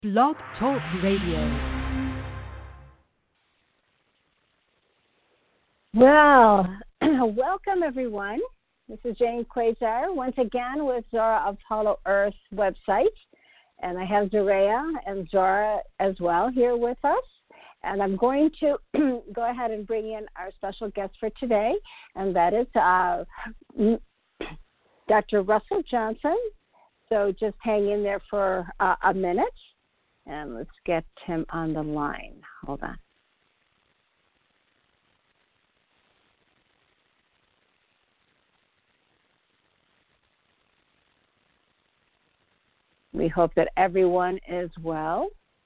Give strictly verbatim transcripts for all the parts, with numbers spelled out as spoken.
Blog Talk Radio. Well, welcome everyone. This is Jane Quasar once again with Zora of Hollow Earth website. And I have Zorea and Zora as well here with us. And I'm going to go ahead and bring in our special guest for today, and that is uh, Doctor Russell Johnson. So just hang in there for uh, a minute, and let's get him on the line. Hold on. We hope that everyone is well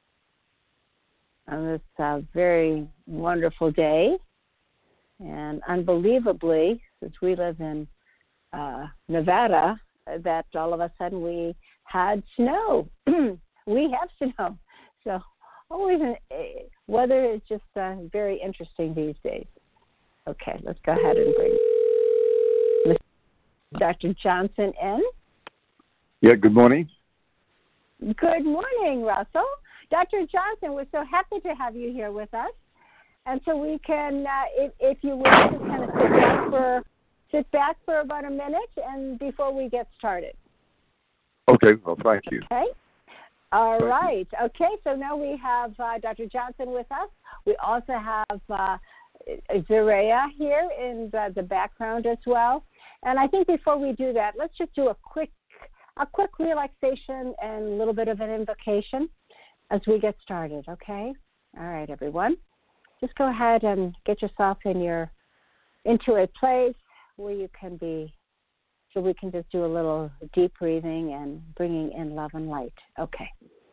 on this uh, very wonderful day. And unbelievably, since we live in uh, Nevada, that all of a sudden we had snow. We have snow. So always an, uh, weather is just uh, very interesting these days. Okay, let's go ahead and bring Doctor Johnson in. Yeah, good morning. Good morning, Russell. Doctor Johnson, we're so happy to have you here with us. And so we can, uh, if, if you will, just kind of sit back for sit back for about a minute and before we get started. Okay, well, thank you. Okay. All thank right. You. Okay, so now we have uh, Doctor Johnson with us. We also have uh, Zorea here in the, the background as well. And I think before we do that, let's just do a quick a quick relaxation and a little bit of an invocation as we get started, okay? All right, everyone. Just go ahead and get yourself in your into a place where you can be, so we can just do a little deep breathing and bringing in love and light. Okay.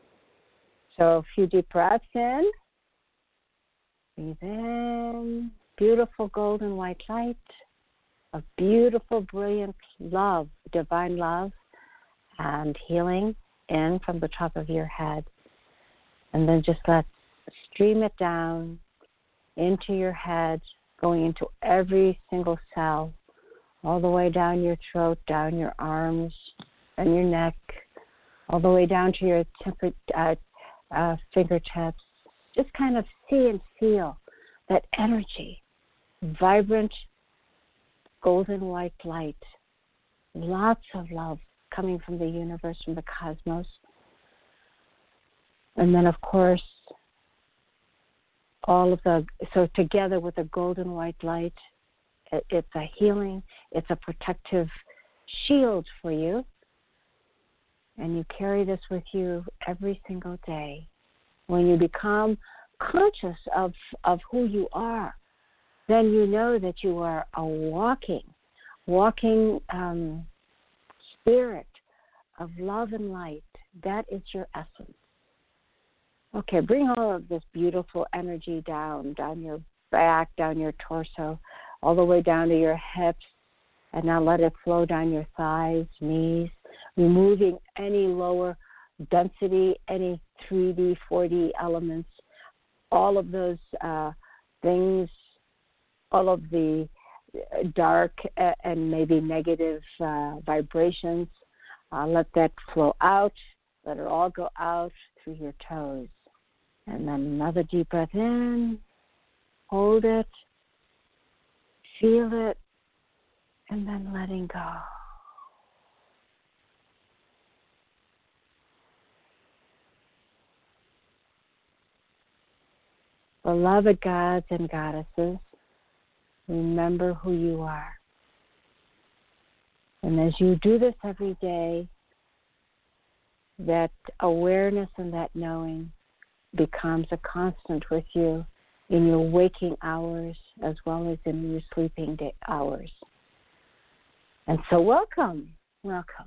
So a few deep breaths in. Breathe in. Beautiful golden white light. A beautiful, brilliant love, divine love, and healing in from the top of your head. And then just let stream it down into your head, going into every single cell, all the way down your throat, down your arms and your neck, all the way down to your temper, uh, uh, fingertips. Just kind of see and feel that energy, vibrant, golden white light, lots of love coming from the universe, from the cosmos. And then, of course, all of the, so together with the golden white light, it, it's a healing, it's a protective shield for you. And you carry this with you every single day. When you become conscious of, of who you are, then you know that you are a walking, walking um, spirit of love and light. That is your essence. Okay, bring all of this beautiful energy down, down your back, down your torso, all the way down to your hips, and now let it flow down your thighs, knees, removing any lower density, any three D, four D elements, all of those uh, things, all of the dark and maybe negative uh, vibrations. Uh, let that flow out. Let it all go out through your toes. And then another deep breath in. Hold it. Feel it. And then letting go. Beloved gods and goddesses, remember who you are. And as you do this every day, that awareness and that knowing becomes a constant with you in your waking hours as well as in your sleeping day hours. And so welcome, welcome.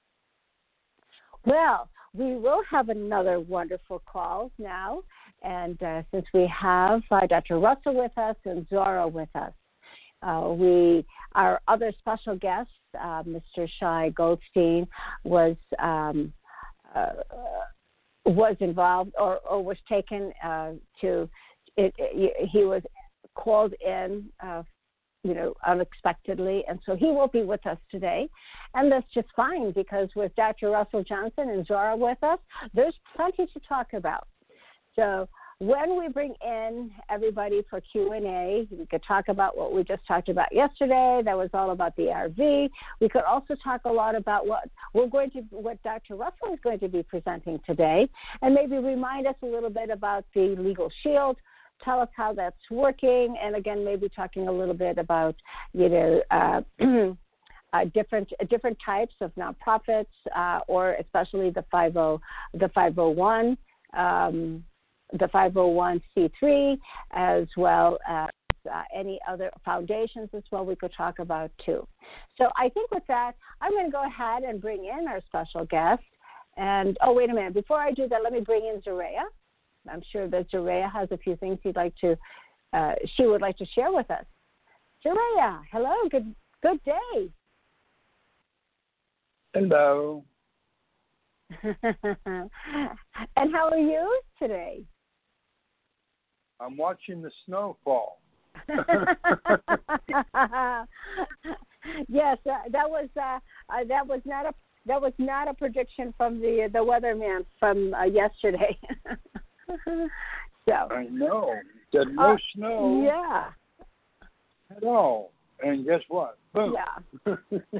Well, we will have another wonderful call now. And uh, since we have uh, Doctor Russell with us and Zora with us, uh, we our other special guest, uh, Mister Shai Goldstein, was um, uh, was involved or, or was taken uh, to. It, it, he was called in uh, you know, unexpectedly, and so he won't be with us today. And that's just fine, because with Doctor Russell Johnson and Zora with us, there's plenty to talk about. So when we bring in everybody for Q and A, we could talk about what we just talked about yesterday. That was all about the A R V. We could also talk a lot about what we're going to, what Doctor Russell is going to be presenting today, and maybe remind us a little bit about the Legal Shield. Tell us how that's working, and again, maybe talking a little bit about, you know, uh, uh, different uh, different types of nonprofits, uh, or especially the five oh the five oh one. Um, the five oh one c three, as well as uh, any other foundations as well we could talk about too. So I think with that, I'm going to go ahead and bring in our special guest. And, oh, wait a minute. Before I do that, let me bring in Zarea. I'm sure that Zarea has a few things he'd like to, uh, she would like to share with us. Zarea, hello, good, good day. Hello. And how are you today? I'm watching the snow fall. Yes, uh, that was uh, uh, that was not a that was not a prediction from the the weatherman from uh, yesterday. So I know. Said no uh, snow. Yeah. At all. And guess what? Boom. Yeah.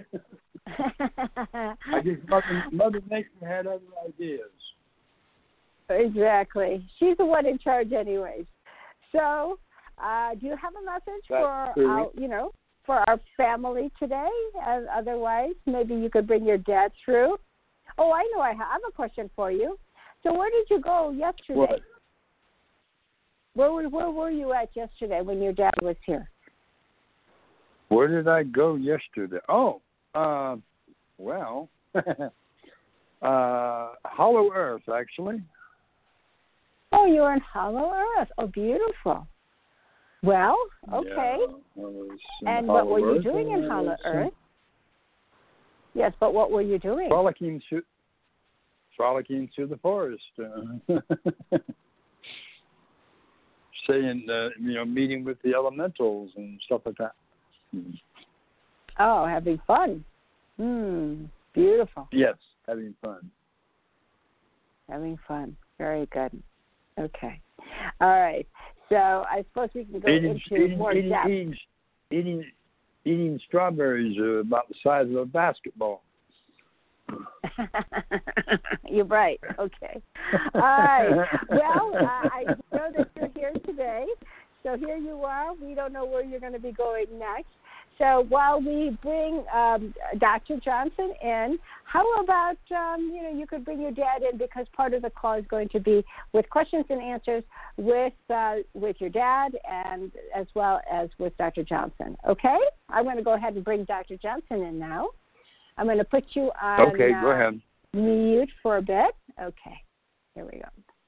I guess Mother, Mother Nature had other ideas. Exactly. She's the one in charge, anyways. So, uh, do you have a message That's for true. our, you know, for our family today? Uh, otherwise, maybe you could bring your dad through. Oh, I know. I have a question for you. So, where did you go yesterday? What? Where were Where were you at yesterday when your dad was here? Where did I go yesterday? Oh, uh, well, uh, Hollow Earth, actually. Oh, you were in Hollow Earth. Oh, beautiful. Well, okay. Yeah, and what were you Earth, doing in Hollow uh, Earth? Yes, but what were you doing? Frolicking through, frolicking through the forest. Uh, saying, uh, you know, meeting with the elementals and stuff like that. Mm. Oh, having fun. Hmm, beautiful. Yes, having fun. Having fun. Very good. Okay. All right. So I suppose we can go Eating, into eating, more eating, depth. eating, eating, eating strawberries are about the size of a basketball. You're right. Okay. All right. Well, uh, I know that you're here today. So here you are. We don't know where you're going to be going next. So while we bring um, Doctor Johnson in, how about, um, you know, you could bring your dad in, because part of the call is going to be with questions and answers with uh, with your dad, and as well as with Doctor Johnson. Okay? I'm going to go ahead and bring Doctor Johnson in now. I'm going to put you on Okay, go uh, ahead. mute for a bit. Okay. Here we go.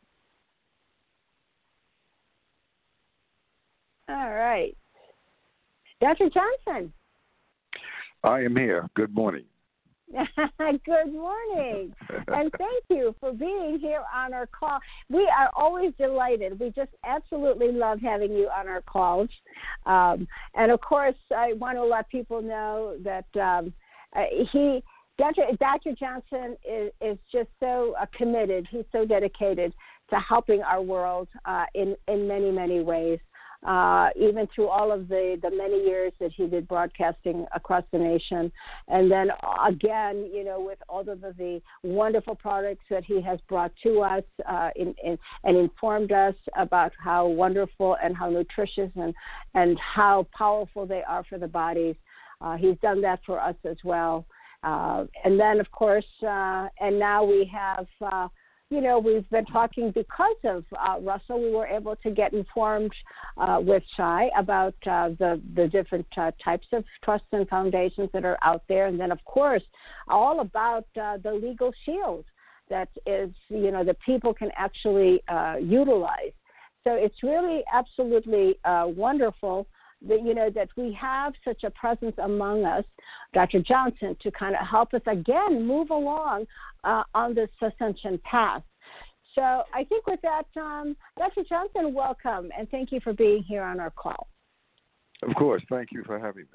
All right. Doctor Johnson. I am here. Good morning. Good morning. And thank you for being here on our call. We are always delighted. We just absolutely love having you on our calls. Um, and, of course, I want to let people know that um, uh, he, Doctor Doctor Johnson is, is just so uh, committed. He's so dedicated to helping our world uh, in, in many, many ways. Uh, even through all of the, the many years that he did broadcasting across the nation. And then again, you know, with all of the, the wonderful products that he has brought to us uh, in, in, and informed us about how wonderful and how nutritious and, and how powerful they are for the bodies. Uh, he's done that for us as well. Uh, and then, of course, uh, and now we have... Uh, You know, we've been talking because of uh, Russell. We were able to get informed uh, with Shai about uh, the, the different uh, types of trusts and foundations that are out there. And then, of course, all about uh, the legal shield that is, you know, that people can actually uh, utilize. So it's really absolutely uh, wonderful that, you know, that we have such a presence among us, Doctor Johnson, to kind of help us again move along uh, on this ascension path. So I think with that, um, Doctor Johnson, welcome, and thank you for being here on our call. Of course. Thank you for having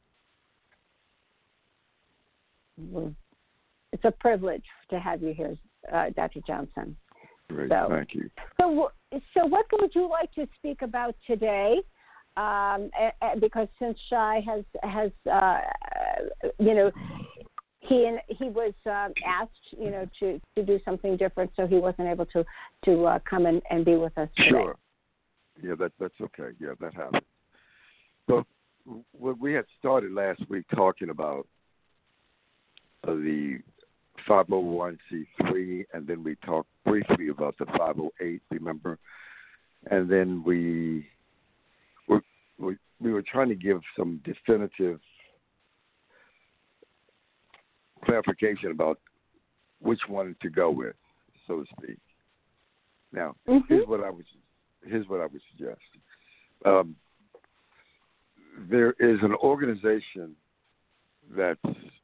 me. Well, it's a privilege to have you here, uh, Doctor Johnson. Great. So, Thank you. So, so what would you like to speak about today? Um, because since Shai has has uh, you know he and he was um, asked you know to, to do something different, so he wasn't able to to uh, come and, and be with us today. Sure. Yeah, that that's okay. Yeah, that happened. So we had started last week talking about uh, the five oh one c three, and then we talked briefly about the five oh eight. Remember, and then we. We, we were trying to give some definitive clarification about which one to go with, so to speak. Now, mm-hmm. here's what I would here's what I would suggest. Um, there is an organization that's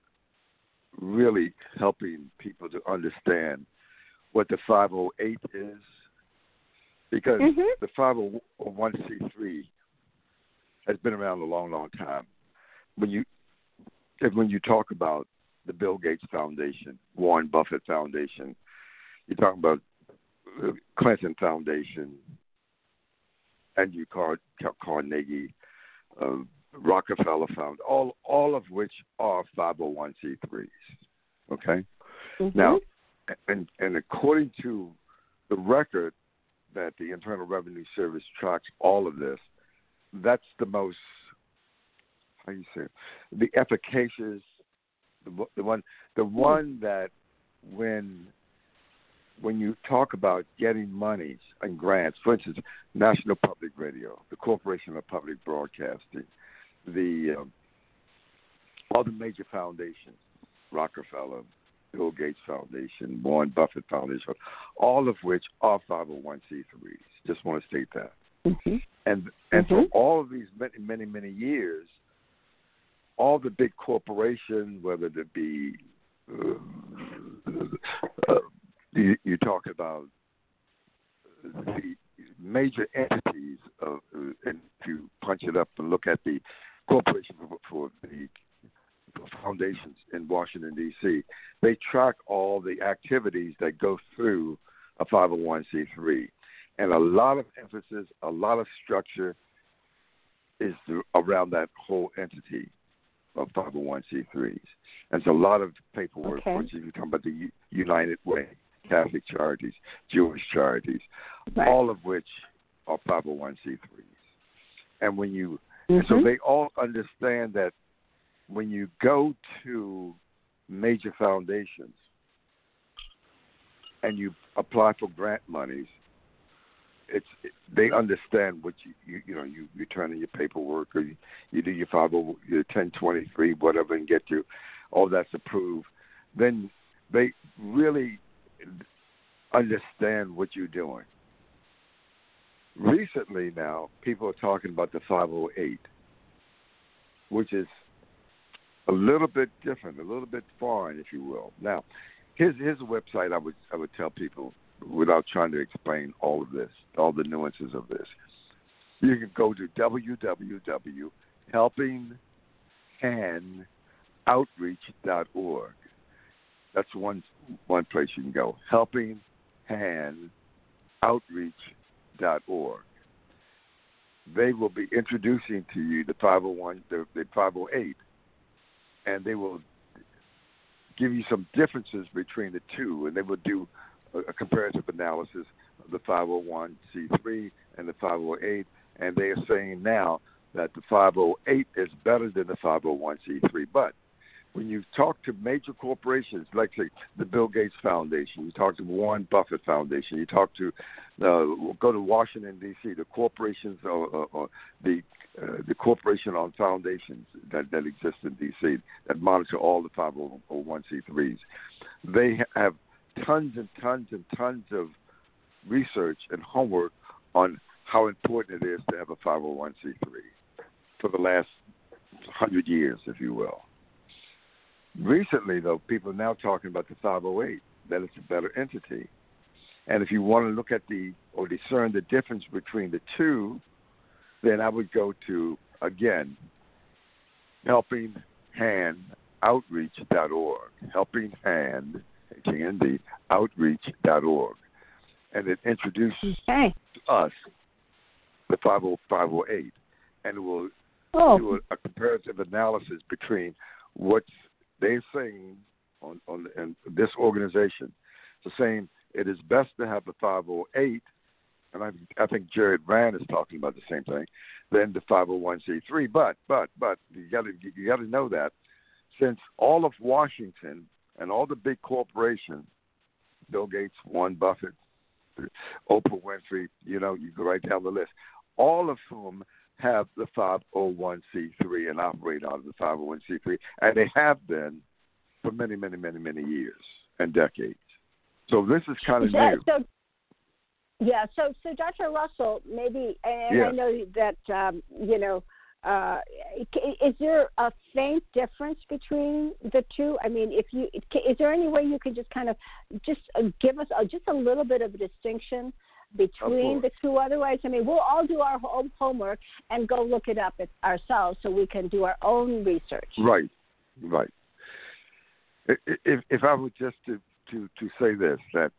really helping people to understand what the five oh eight is, because mm-hmm. the five oh one c three has been around a long, long time. When you when you talk about the Bill Gates Foundation, Warren Buffett Foundation, you talk about the Clinton Foundation, Andrew Car- Carnegie, uh, Rockefeller Foundation, all all of which are five oh one c threes. Okay, mm-hmm. Now, and and according to the record that the Internal Revenue Service tracks all of this, that's the most, how do you say it, the efficacious, the, the one, the one that when when you talk about getting monies and grants, for instance, National Public Radio, the Corporation of Public Broadcasting, the um, all the major foundations, Rockefeller, Bill Gates Foundation, Warren Buffett Foundation, all of which are five oh one c threes. Just want to state that. Mm-hmm. And and mm-hmm. for all of these many, many, many years, all the big corporations, whether it be, uh, uh, you, you talk about the major entities, of, uh, and if you punch it up and look at the Corporation for, for the foundations in Washington, D C, they track all the activities that go through a five oh one c three. And a lot of emphasis, a lot of structure is around that whole entity of five oh one c threes. And so a lot of paperwork, okay. For instance, you're talking about the United Way, Catholic charities, Jewish charities, right. all of which are five oh one c threes. And when you, mm-hmm. so they all understand that when you go to major foundations and you apply for grant monies, it's they understand what you you, you know you, you turn in your paperwork, or you, you do your five oh your ten twenty-three whatever and get your all that's approved. Then they really understand what you're doing. Recently, now people are talking about the five oh eight, which is a little bit different, a little bit foreign, if you will. Now, here's here's a website I would I would tell people, without trying to explain all of this, all the nuances of this. You can go to w w w dot helping hand outreach dot org. That's one one place you can go, helping hand outreach dot org. They will be introducing to you the five oh one, the, the five oh eight, and they will give you some differences between the two, and they will do a comparative analysis of the five oh one c three and the five oh eight, and they are saying now that the five oh eight is better than the five oh one c three. But when you talk to major corporations, like say the Bill Gates Foundation, you talk to Warren Buffett Foundation, you talk to, uh, go to Washington, D C, the corporations, or, or, or the uh, the corporation on foundations that, that exist in D C that monitor all the five oh one c threes, they have tons and tons and tons of research and homework on how important it is to have a five oh one c three for the last hundred years, if you will. Recently, though, people are now talking about the five oh eight, that it's a better entity. And if you want to look at the or discern the difference between the two, then I would go to again, helping hand outreach dot org, helping hand, H A N D, outreach dot org. And it introduces okay. to us the five oh eight, and it will oh. do a, a comparative analysis between what they're saying on, on in this organization. So saying it is best to have the five oh eight, and I, I think Jared Rand is talking about the same thing, than the five oh one c three. But but but you got to you got to know that since all of Washington and all the big corporations, Bill Gates, Warren Buffett, Oprah Winfrey, you know, you go right down the list, all of whom have the five oh one c three and operate out of the five oh one c three, and they have been for many, many, many, many years and decades. So this is kind of yeah, new. So, yeah, so so Doctor Russell, maybe, and yes. I know that, um, you know, uh, is there a faint difference between the two? I mean, if you, is there any way you could just kind of just give us a, just a little bit of a distinction between the two? Otherwise, I mean, we'll all do our own homework and go look it up ourselves so we can do our own research. Right, right. If, if I were just to, to, to say this, that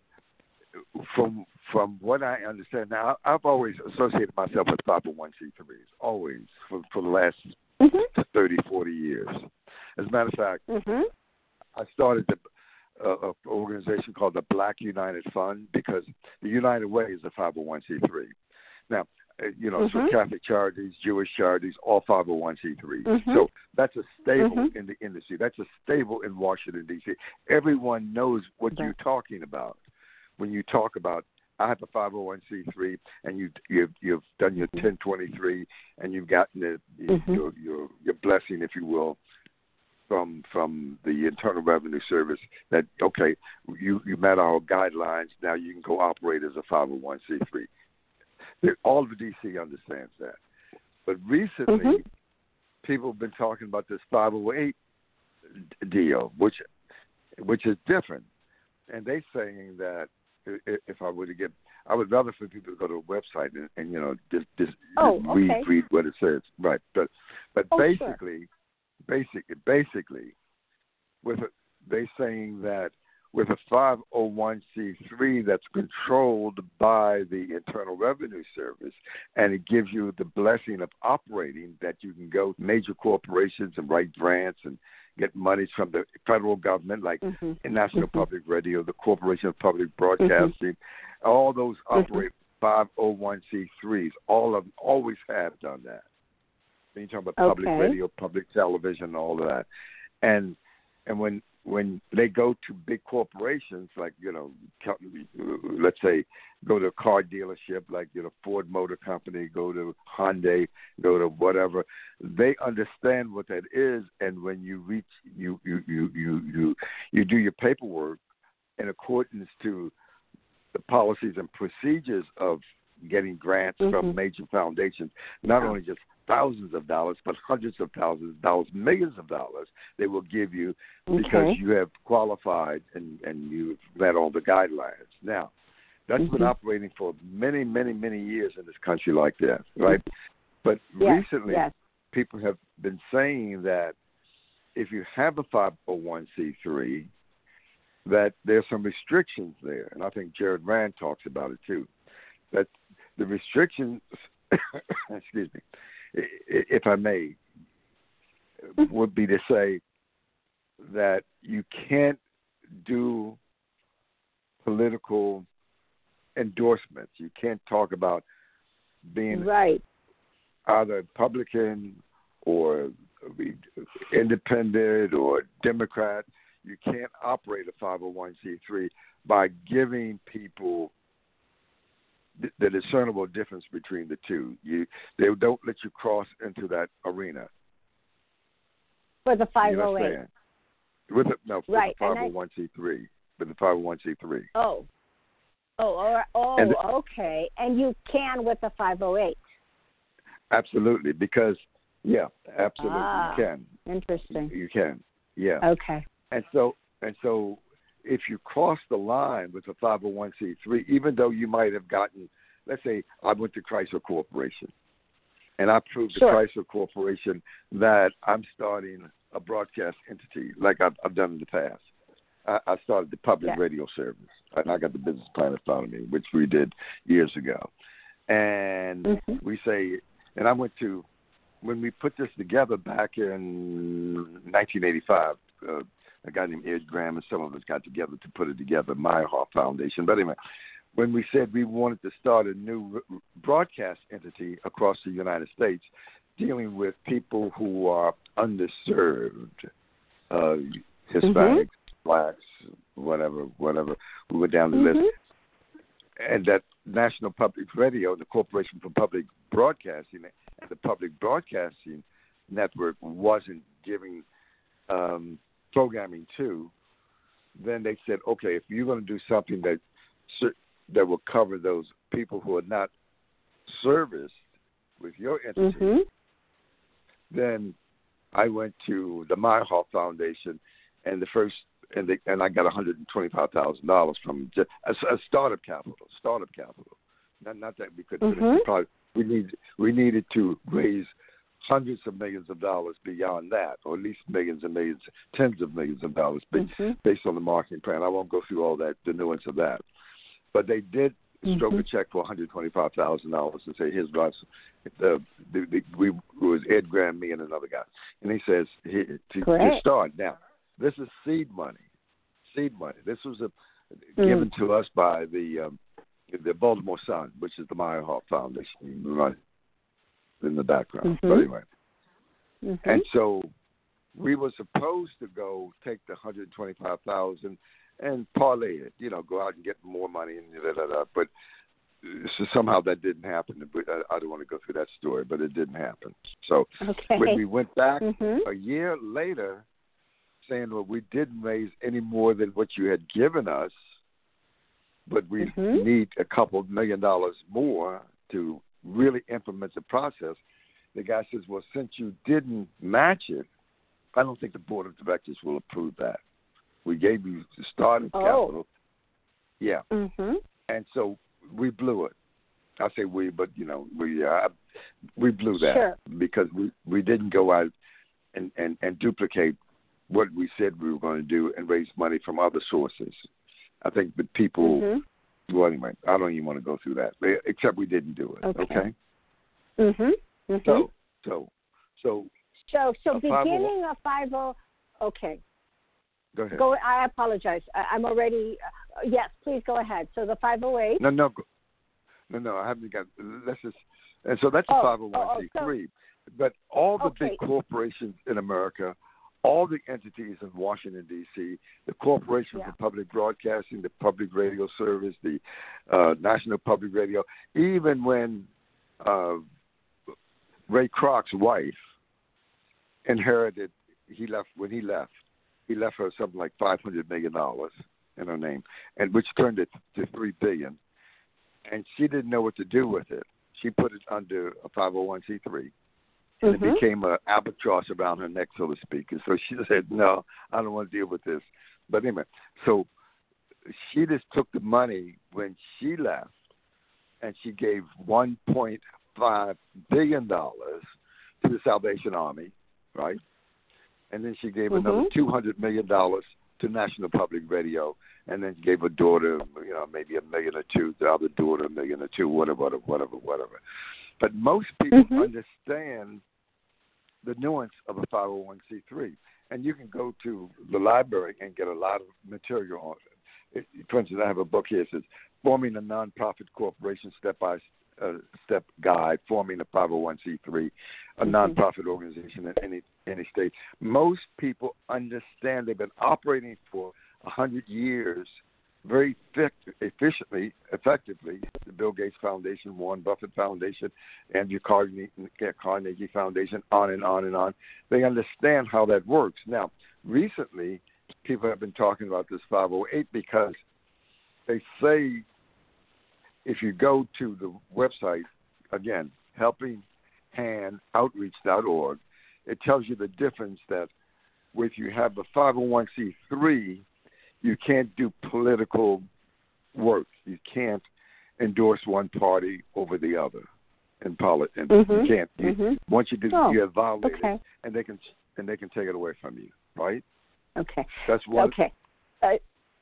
from from what I understand, now I've always associated myself with five oh one c threes, always, for, for the last mm-hmm. thirty, forty years. As a matter of fact, mm-hmm. I started the uh, an organization called the Black United Fund because the United Way is a five oh one c three. Now, you know, mm-hmm. so Catholic charities, Jewish charities, all five oh one c threes. Mm-hmm. So that's a stable mm-hmm. in the industry. That's a stable in Washington, D C. Everyone knows what okay. you're talking about when you talk about, I have a five oh one c three, and you, you've, you've done your ten twenty-three, and you've gotten the, mm-hmm. your, your, your blessing, if you will, from from the Internal Revenue Service that, okay, you, you met our guidelines, now you can go operate as a five oh one c three. All of the D C understands that. But recently, mm-hmm. people have been talking about this five oh eight deal, which which is different. And they're saying that if I were to get, I would rather for people to go to a website and, and you know, just, just, oh, just read, okay. read what it says. Right. But but oh, basically, sure. basically, basically, with a, they're saying that with a five oh one c three that's controlled by the Internal Revenue Service, and it gives you the blessing of operating, that you can go to major corporations and write grants and get monies from the federal government, like mm-hmm. National mm-hmm. Public Radio, the Corporation of Public Broadcasting. Mm-hmm. All those operate mm-hmm. five oh one c threes. All of them always have done that. Then you talk about public okay. radio, public television, all of that. And and when when they go to big corporations, like, you know, let's say go to a car dealership, like, you know, Ford Motor Company, go to Hyundai, go to whatever, they understand what that is. And when you reach, you, you, you, you, you, you do your paperwork in accordance to the policies and procedures of getting grants mm-hmm. from major foundations, not only just thousands of dollars, but hundreds of thousands of dollars, millions of dollars they will give you because okay. you have qualified and, and you've met all the guidelines. Now, that's mm-hmm. been operating for many, many, many years in this country like that, right? But yes. recently, yes. people have been saying that if you have a five oh one c three, that there's some restrictions there. And I think Jared Rand talks about it too, that the restrictions, excuse me, if I may, would be to say that you can't do political endorsements. You can't talk about being right. either Republican or independent or Democrat. You can't operate a five oh one c three by giving people the discernible difference between the two. You, they don't let you cross into that arena. For the five oh eight. With a, no, for right. the five oh one c three. With the five oh one c three. Oh. Oh, oh, and the, okay. And you can with the five oh eight. Absolutely, because, yeah, absolutely, ah, you can. Interesting. You can, yeah. Okay. And so, and so, if you cross the line with a five oh one c three, even though you might have gotten, let's say I went to Chrysler Corporation, and I proved sure. to Chrysler Corporation that I'm starting a broadcast entity like I've, I've done in the past. I, I started the public yeah. radio service, and I got the business plan in front of me, which we did years ago. And mm-hmm. we say, and I went to, when we put this together back in nineteen eighty-five, uh, a guy named Ed Graham and some of us got together to put it together, Meyerhoff Foundation. But anyway, when we said we wanted to start a new broadcast entity across the United States dealing with people who are underserved, uh, Hispanics, mm-hmm. blacks, whatever, whatever, we went down the mm-hmm. list. And that National Public Radio, the Corporation for Public Broadcasting, and the Public Broadcasting Network wasn't giving um, programming to, then they said, okay, if you're going to do something that that will cover those people who are not serviced with your entity, mm-hmm. then I went to the Meyerhoff Foundation, and the first, and they, and I got one hundred twenty-five thousand dollars from just, a, a startup capital, startup capital. Not, not that we couldn't mm-hmm. finish the project. We need we needed to raise hundreds of millions of dollars beyond that, or at least millions and millions, tens of millions of dollars, mm-hmm. based on the marketing plan. I won't go through all that, the nuance of that. But they did mm-hmm. stroke a check for one hundred twenty-five thousand dollars and say, here's lots. Uh, the, the, we it was Ed Graham, me, and another guy. And he says, he, to, to start. Now, this is seed money. Seed money. This was a, mm. given to us by the um, the Baltimore Sun, which is the Meyerhoff Foundation, right in the background. Mm-hmm. But anyway. Mm-hmm. And so we were supposed to go take the one hundred twenty-five thousand dollars and parlay it, you know, go out and get more money and da, da, da. But so somehow that didn't happen. I don't want to go through that story, but it didn't happen. So okay. when we went back mm-hmm. a year later saying, well, we didn't raise any more than what you had given us, but we mm-hmm. need a couple million dollars more to really implement the process, the guy says, well, since you didn't match it, I don't think the board of directors will approve that. We gave you the starting oh. capital. Yeah. Mm-hmm. And so we blew it. I say we, but, you know, we uh, we blew that sure. because we, we didn't go out and, and, and duplicate what we said we were going to do and raise money from other sources. I think the people, mm-hmm. well, anyway, I don't even want to go through that, except we didn't do it. Okay. okay? Mm-hmm. Mm-hmm. So, so, so. So, so beginning of five oh, okay. Go ahead. Go. I apologize. I, I'm already. Uh, yes, please go ahead. So the five oh eight. No, no, no, no. I haven't got. Let's just. And so that's a oh, five oh one c three. Oh, so, but all the okay. big corporations in America, all the entities in Washington D C, the Corporation yeah. for Public Broadcasting, the Public Radio Service, the uh, National Public Radio, even when uh, Ray Kroc's wife inherited, he left when he left. He left her something like five hundred million dollars in her name, and which turned it to three billion dollars. And she didn't know what to do with it. She put it under a five oh one c three, and mm-hmm. it became an albatross around her neck, so to speak. And so she said, no, I don't want to deal with this. But anyway, so she just took the money when she left, and she gave one point five billion dollars to the Salvation Army, right? And then she gave mm-hmm. another two hundred million dollars to National Public Radio, and then gave her daughter, you know, maybe a million or two, the other daughter a million or two, whatever, whatever, whatever, whatever. But most people mm-hmm. understand the nuance of a five oh one c three, and you can go to the library and get a lot of material on it. it for instance, I have a book here that says Forming a Nonprofit Corporation Step by uh, Step Guide, Forming a five oh one c three, a mm-hmm. nonprofit organization in any any state. Most people understand they've been operating for a hundred years very efficiently, effectively. The Bill Gates Foundation, Warren Buffett Foundation, Andrew Carnegie, Carnegie Foundation, on and on and on. They understand how that works. Now, recently, people have been talking about this five oh eight because they say if you go to the website, again, helping hand outreach dot org, it tells you the difference that if you have a five oh one c three, you can't do political work. You can't endorse one party over the other. in politics, and mm-hmm. you can't. You, mm-hmm. Once you do, oh, you have violated, okay. it, and they can and they can take it away from you, right? Okay. That's one. Okay. Uh,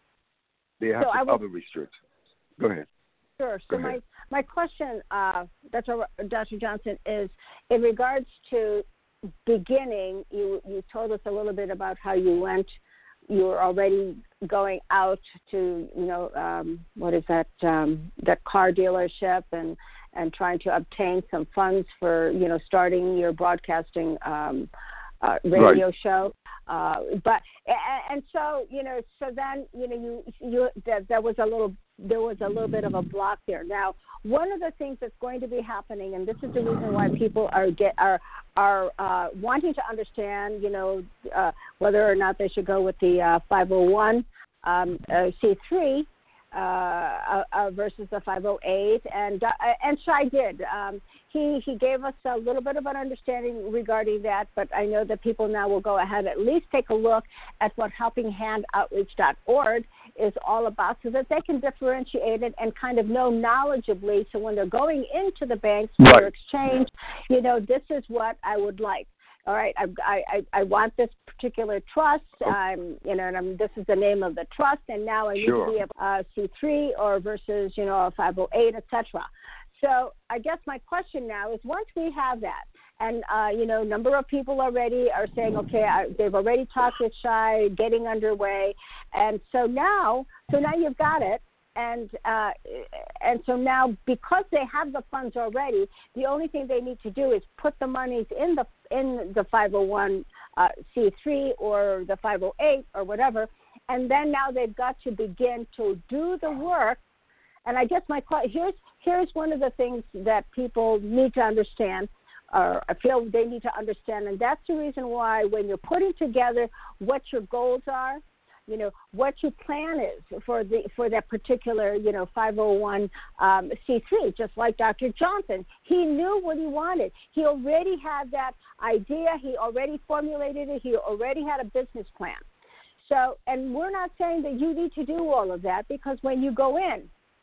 they have so some will, other restrictions. Go ahead. Sure. Go so ahead. my my question, uh, Doctor Doctor Johnson, is in regards to beginning. You you told us a little bit about how you went. You were already going out to, you know, um, what is that, um, that car dealership and, and trying to obtain some funds for, you know, starting your broadcasting um, uh, radio right. show. Uh, but and, and so, you know, so then, you know, you you that there was a little there was a little bit of a block there. Now, one of the things that's going to be happening, and this is the reason why people are get are are uh, wanting to understand, you know, uh, whether or not they should go with the uh, five oh one um, uh, C three uh, uh, uh, versus the five oh eight, and uh, and Shai did. Um, he he gave us a little bit of an understanding regarding that, but I know that people now will go ahead at least take a look at what helping hand outreach dot org is all about, so that they can differentiate it and kind of know knowledgeably. So when they're going into the banks for right. exchange, you know, this is what I would like. All right, I I I want this particular trust. Oh. I'm, you know, and I'm, this is the name of the trust, and now I need sure. to be a uh, C three or versus, you know, a five oh eight, et cetera. So I guess my question now is, once we have that, and uh, you know, number of people already are saying, okay, I, they've already talked with Shai, getting underway, and so now, so now you've got it. And uh, and so now, because they have the funds already, the only thing they need to do is put the monies in the in the five oh one C three or the five oh eight or whatever, and then now they've got to begin to do the work. And I guess my here's here's one of the things that people need to understand, or I feel they need to understand, and that's the reason why when you're putting together what your goals are, you know, what your plan is for the for that particular, you know, five oh one um, C three, just like Doctor Johnson. He knew what he wanted. He already had that idea. He already formulated it. He already had a business plan. So, and we're not saying that you need to do all of that, because when you go in,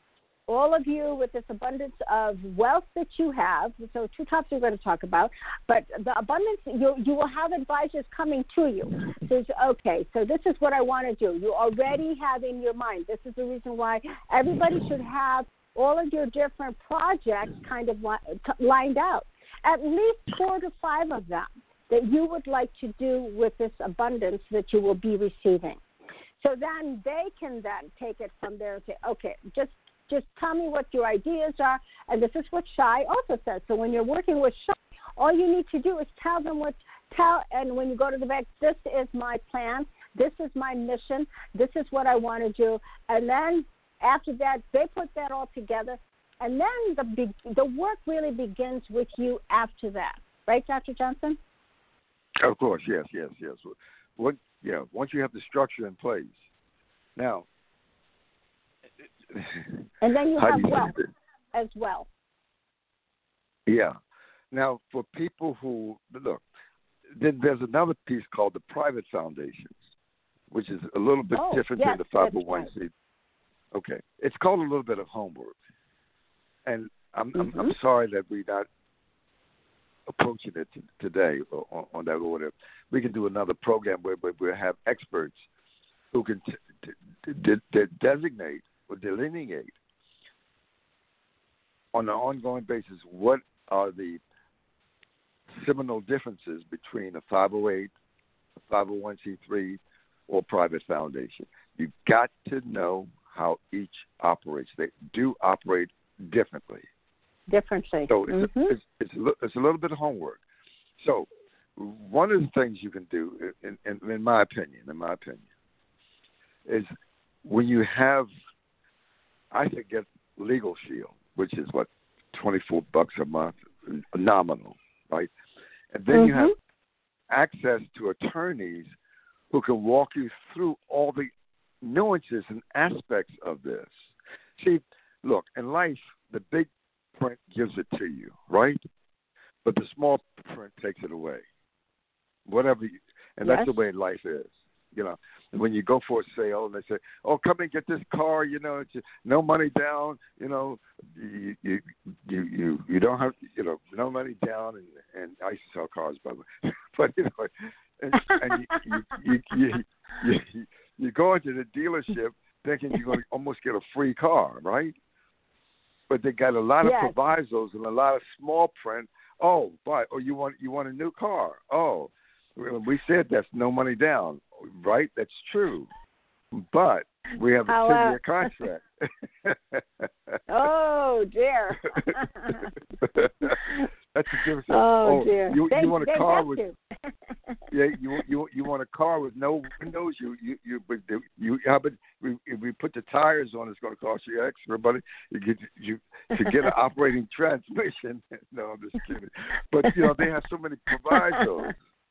all of you with this abundance of wealth that you have, so two topics we're going to talk about, but the abundance, you you will have advisors coming to you. So, it's, okay, so this is what I want to do. You already have in your mind. This is the reason why everybody should have all of your different projects kind of li- lined out, at least four to five of them that you would like to do with this abundance that you will be receiving. So then they can then take it from there and say, okay, just Just tell me what your ideas are, and this is what Shai also says. So when you're working with Shai, all you need to do is tell them what, tell, and when you go to the bank, this is my plan, this is my mission, this is what I want to do, and then after that, they put that all together, and then the the work really begins with you after that. Right, Doctor Johnson? Of course, yes, yes, yes. What, yeah, once you have the structure in place, now, and then you How have you wealth as well. Yeah. Now, for people who, look, then there's another piece called the private foundations, which is a little bit oh, different yes, than the five oh one c. Right. Okay. It's called a little bit of homework. And I'm, mm-hmm. I'm, I'm sorry that we're not approaching it t- today on, on that order. We can do another program where, where we'll have experts who can t- t- t- t- designate or delineate on an ongoing basis what are the seminal differences between a five oh eight, a five oh one c three, or private foundation. You've got to know how each operates. They do operate differently. Differently. So it's, mm-hmm. a, it's, it's, a, it's a little bit of homework. So one of the things you can do, in, in, in my opinion, in my opinion, is when you have, I could get Legal Shield, which is what, twenty-four bucks a month, nominal, right? And then mm-hmm. you have access to attorneys who can walk you through all the nuances and aspects of this. See, look, in life, the big print gives it to you, right? But the small print takes it away. Whatever, you, and yes. that's the way life is. You know, when you go for a sale and they say, "Oh, come and get this car," you know, it's no money down. You know, you you you you, you don't have, you know, no money down, and, and I used to sell cars, by the way. But you know, and, and you, you, you, you, you, you go into the dealership thinking you're going to almost get a free car, right? But they got a lot of yes. provisos and a lot of small print. Oh, but oh, you want you want a new car? Oh, we said that's no money down, right? That's true, but we have a How, ten-year uh, contract. Oh dear. That's the difference. Oh, oh dear. You, they, you want a car with to. yeah you you you want a car with no windows? You you you but you how about we if we put the tires on? It's going to cost you extra, buddy. You get you to get an operating transmission. No, I'm just kidding. But you know they have so many provisos.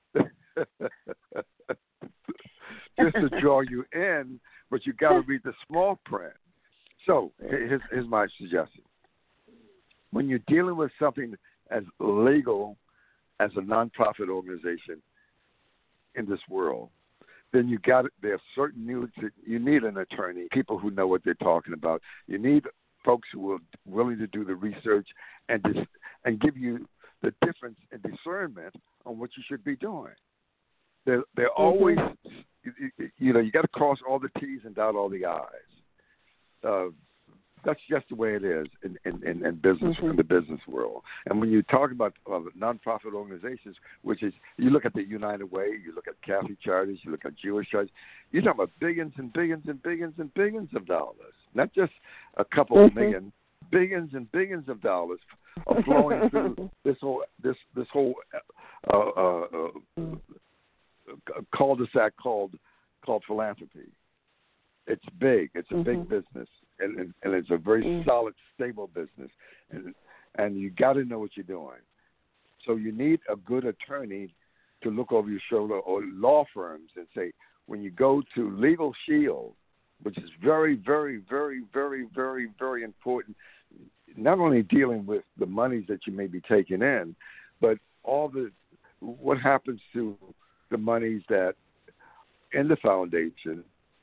Just to draw you in, but you got to read the small print. So here's, here's my suggestion: when you're dealing with something as legal as a nonprofit organization in this world, then you got there are certain needs that you need an attorney, people who know what they're talking about. You need folks who are willing to do the research and dis, and give you the difference in discernment on what you should be doing. They're, they're mm-hmm. always, you, you know, you got to cross all the T's and dot all the I's. Uh, that's just the way it is in, in, in, in business, mm-hmm. in the business world. And when you talk about uh, nonprofit organizations, which is, you look at the United Way, you look at Catholic charities, you look at Jewish charities, you're talking about billions and billions and billions and billions of dollars, not just a couple mm-hmm. of million, billions and billions of dollars are flowing through this whole this this whole uh, uh, uh, cul-de-sac called called philanthropy. It's big. It's a mm-hmm. big business. And, and, and it's a very mm. solid, stable business, and and you got to know what you're doing. So you need a good attorney to look over your shoulder, or law firms, and say, when you go to Legal Shield, which is very, very, very, very, very, very important, not only dealing with the monies that you may be taking in, but all the what happens to the monies that in the foundation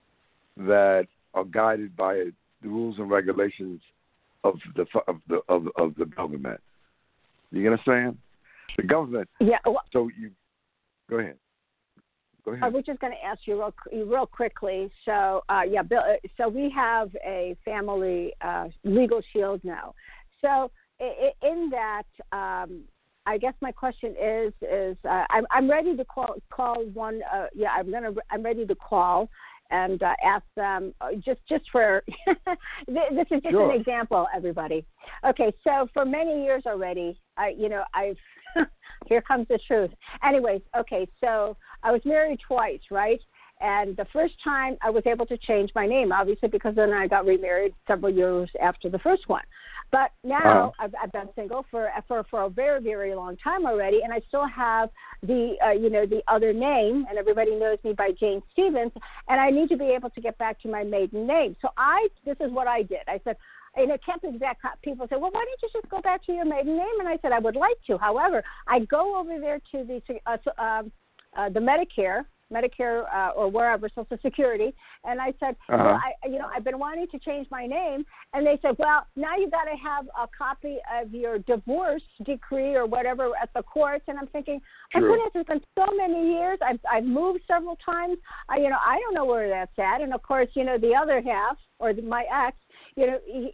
that are guided by the rules and regulations of the of the of, of the government. You understand? The government. Yeah. Well, so you go ahead. Go ahead. I was just going to ask you real, real quickly. So uh, yeah, Bill. So we have a family uh, Legal Shield now. So in that, um, I guess my question is is uh, I'm I'm ready to call call one. Uh, yeah, I'm gonna I'm ready to call. And uh, ask them uh, just just for this is just sure. an example, everybody. Okay, so for many years already, I you know I've here comes the truth. Anyways, okay, so I was married twice, right? And the first time I was able to change my name, obviously, because then I got remarried several years after the first one. But now uh-huh. I've, I've been single for, for for a very, very long time already, and I still have the, uh, you know, the other name, and everybody knows me by Jane Stevens, and I need to be able to get back to my maiden name. So I, this is what I did. I said, and it kept exact, people say, well, why don't you just go back to your maiden name? And I said, I would like to. However, I go over there to the, uh, uh, uh, the Medicare, Medicare uh, or wherever, Social Security, and I said, uh-huh. well, I, you know, I've been wanting to change my name, and they said, well, now you got to have a copy of your divorce decree or whatever at the courts, and I'm thinking, my goodness, it's been so many years. I've I've moved several times. I, you know, I don't know where that's at, and of course, you know, the other half or the, my ex, you know, he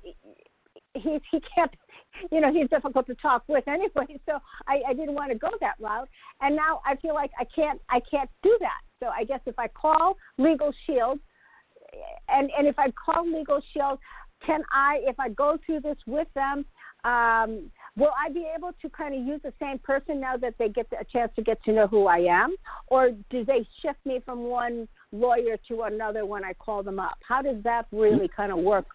he he can't. You know, he's difficult to talk with anyway, so I, I didn't want to go that route. And now I feel like I can't I can't do that. So I guess if I call Legal Shield, and, and if I call Legal Shield, can I, if I go through this with them, um, will I be able to kind of use the same person now that they get a chance to get to know who I am? Or do they shift me from one lawyer to another when I call them up? How does that really kind of work?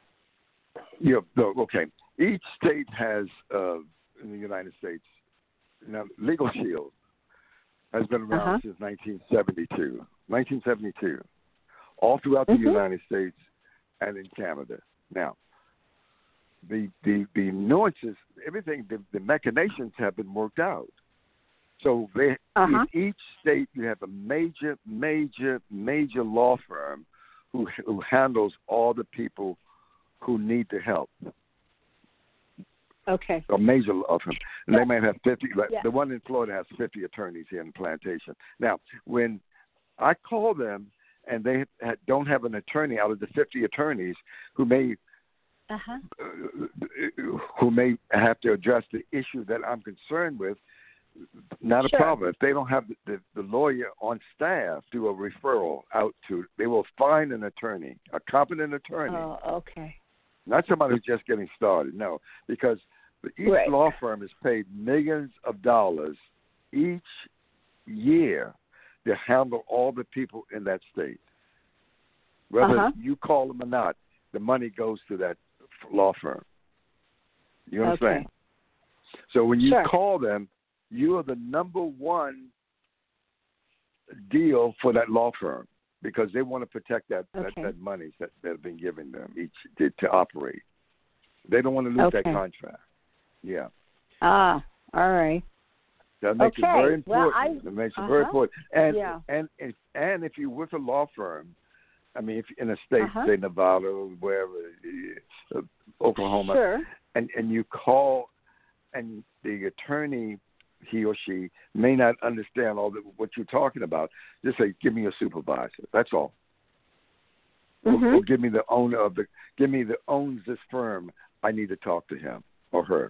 Yeah, no, okay. Each state has, uh, in the United States, now Legal Shield has been around uh-huh. since nineteen seventy-two. nineteen seventy-two, all throughout mm-hmm. the United States and in Canada. Now, the the the nuances, everything, the, the machinations have been worked out. So they, uh-huh. in each state, you have a major, major, major law firm who who handles all the people who need the help. Okay. A major law firm. And Yeah. they might have fifty. Like Yeah. the one in Florida has fifty attorneys here in Plantation. Now, when I call them and they ha- don't have an attorney out of the fifty attorneys who may Uh-huh. uh, who may have to address the issue that I'm concerned with, not a Sure. problem. If they don't have the, the, the lawyer on staff, do a referral out to, they will find an attorney, a competent attorney, Oh, okay. not somebody who's just getting started. No, because each Right. law firm is paid millions of dollars each year to handle all the people in that state. Whether Uh-huh. you call them or not, the money goes to that law firm. You understand? Okay. So when you Sure. call them, you are the number one deal for that law firm because they want to protect that Okay. that, that money that that have been given them each to, to operate. They don't want to lose Okay. that contract. Yeah, Ah, all right. that makes Okay. it very Well, important. I- it makes it uh-huh. very important. And Yeah. and and and if you're with a law firm, I mean, if in a state, Uh-huh. say Nevada or wherever, uh, Oklahoma, Sure. and and you call, and the attorney, he or she may not understand all the, what you're talking about. Just say, "Give me a supervisor." That's all. Mhm. Or, or give me the owner of the. Give me the owns this firm. I need to talk to him or her.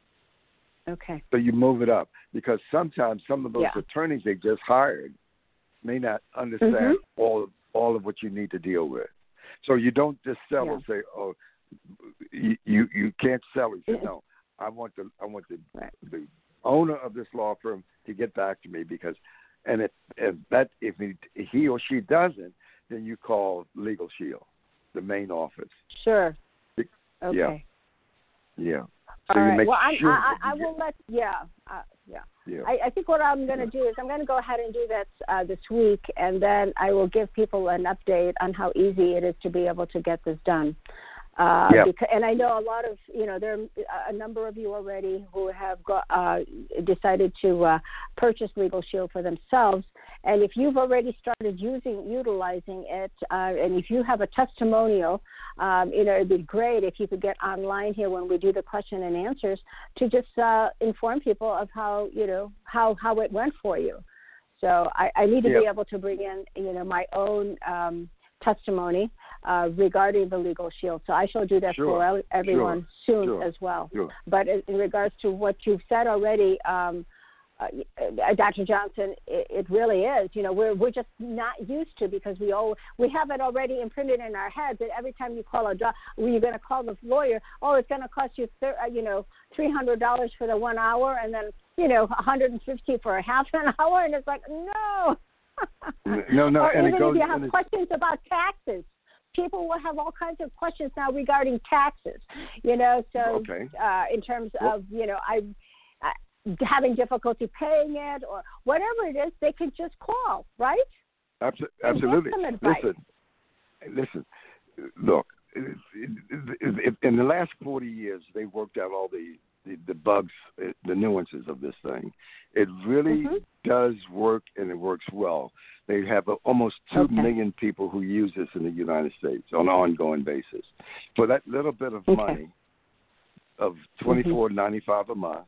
Okay. So you move it up because sometimes some of those Yeah. attorneys they just hired may not understand Mhm. all of, all of what you need to deal with. So you don't just sell Yeah. and say, "Oh, you you, you can't sell it." You say, Mhm. "No, I want the I want the Right. the owner of this law firm to get back to me because," and if, if that if he, he or she doesn't, then you call Legal Shield, the main office. Sure. Be- Okay. Yeah. Yeah. All So you right. make Well, I'm, sure I, that I, I you will let. Yeah. Uh, yeah. get- yeah. I, I think what I'm going to do is I'm going to go ahead and do that uh, this week, and then I will give people an update on how easy it is to be able to get this done. Uh, Yeah. because, and I know a lot of, you know, there are a number of you already who have got, uh, decided to uh, purchase Legal Shield for themselves. And if you've already started using, utilizing it, uh, and if you have a testimonial, um, you know, it'd be great if you could get online here when we do the question and answers to just uh, inform people of how, you know, how, how it went for you. So I, I need to Yeah. be able to bring in, you know, my own um, testimony uh, regarding the Legal Shield. So I shall do that Sure. for everyone soon Sure. as well. Sure. But in, in regards to what you've said already, um, uh, uh, Doctor Johnson, it, it really is. You know, we're we're just not used to because we all we have it already imprinted in our heads that every time you call a do- well, you're going to call the lawyer, oh, it's going to cost you, thir- uh, you know, three hundred dollars for the one hour, and then you know, one hundred and fifty for a half an hour, and it's like no. No, no, or and even it goes. if you have and it- questions about taxes. People will have all kinds of questions now regarding taxes, you know, so Okay. uh, in terms Well- of, you know, I, I having difficulty paying it or whatever it is, they can just call, right? Abso- And get absolutely. some advice. Listen, listen. Look, it- it- it- in the last forty years, they worked out all the, the, the bugs, uh, the nuances of this thing. It really Mhm. does work, and it works well. They have uh, almost two Okay. million people who use this in the United States on an ongoing basis. For that little bit of Okay. money, of twenty four ninety five a month,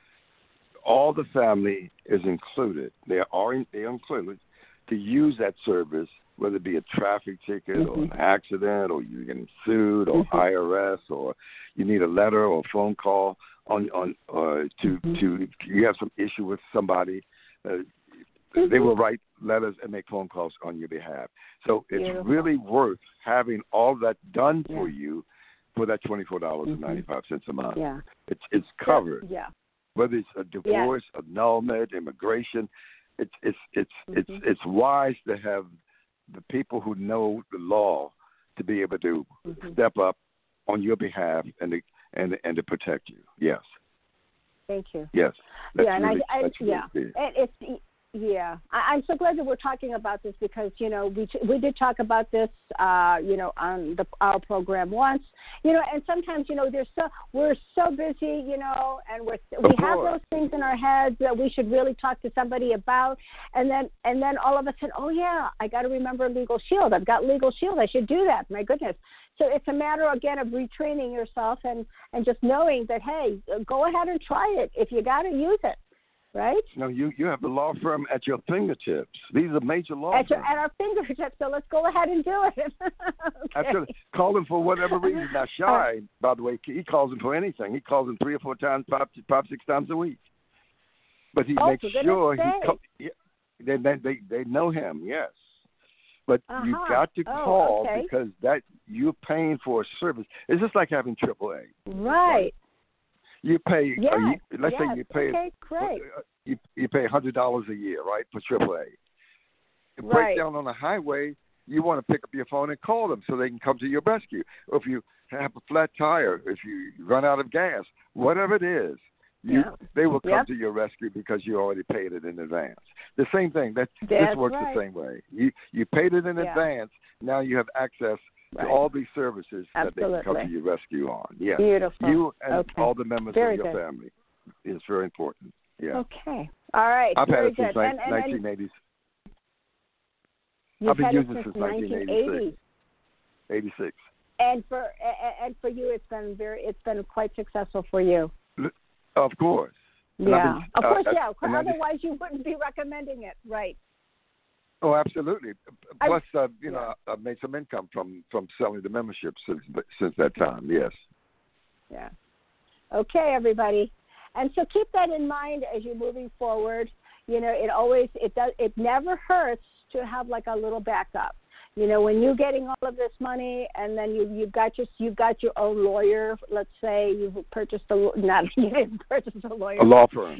all the family is included. They are they are included to use that service, whether it be a traffic ticket or an Mhm. accident, or you're getting sued, or Mhm. I R S, or you need a letter or a phone call on on uh, to Mhm. to you have some issue with somebody. Uh, Mhm. They will write letters and make phone calls on your behalf. So it's Beautiful. really worth having all that done for Yeah. you for that twenty-four dollars and ninety-five cents a month. Yeah. It's it's covered. Yeah. Whether it's a divorce, annulment, immigration, it's it's it's Mhm. it's it's wise to have the people who know the law to be able to Mhm. step up on your behalf and to, and and to protect you. Yes, Thank you. yes. That's yeah, and really, I, I that's really yeah, big. and it's yeah. I, I'm so glad that we're talking about this because you know we we did talk about this uh, you know on the our program once, you know, and sometimes you know there's so we're so busy, you know, and we're we Of have course. those things in our heads that we should really talk to somebody about, and then and then all of a sudden, oh yeah, I got to remember Legal Shield. I've got Legal Shield. I should do that. My goodness. So it's a matter, again, of retraining yourself and, and just knowing that, hey, go ahead and try it. If you got to use it, right? No, you, you have the law firm at your fingertips. These are major law at, your, firms. at our fingertips, so let's go ahead and do it. Okay. Absolutely. Call them for whatever reason. Now, Shy, by the way, he calls them for anything. He calls them three or four times, five, five six times a week. But he oh, makes sure he call, yeah, they, they they know him, yes. But uh-huh. you've got to oh, call okay. because that you're paying for a service. It's just like having triple A. Right. You pay. Yes. Uh, you, let's yes. say you pay. Okay, great. Uh, you you pay a hundred dollars a year, right, for triple A. Right. Break down on the highway. You want to pick up your phone and call them so they can come to your rescue. Or if you have a flat tire, if you run out of gas, whatever it is, you yeah. they will come yep. to your rescue because you already paid it in advance. The same thing. That That's this works right. the same way. You you paid it in yeah. advance. Now you have access right. to all these services Absolutely. that they can come to your rescue on. Yeah. Beautiful. You and okay. all the members very of your good. family. It's very important. Yeah. Okay. All right. I've very had it since good. And, and, nineteen eighties. You've I've been had using it it since since nineteen eighty. eighty-six. And for and for you, it's been very it's been quite successful for you. Of course. And yeah. been, of course, uh, yeah. Otherwise, just, you wouldn't be recommending it, right? Oh, absolutely. Plus, I, uh, you yeah. know, I've made some income from, from selling the membership since since that time. Yes. Yeah. Okay, everybody, and so keep that in mind as you're moving forward. You know, it always it does it never hurts to have like a little backup. You know, when you're getting all of this money, and then you you've got your you've got your own lawyer. Let's say you've purchased a not you didn't purchase a lawyer, a law firm,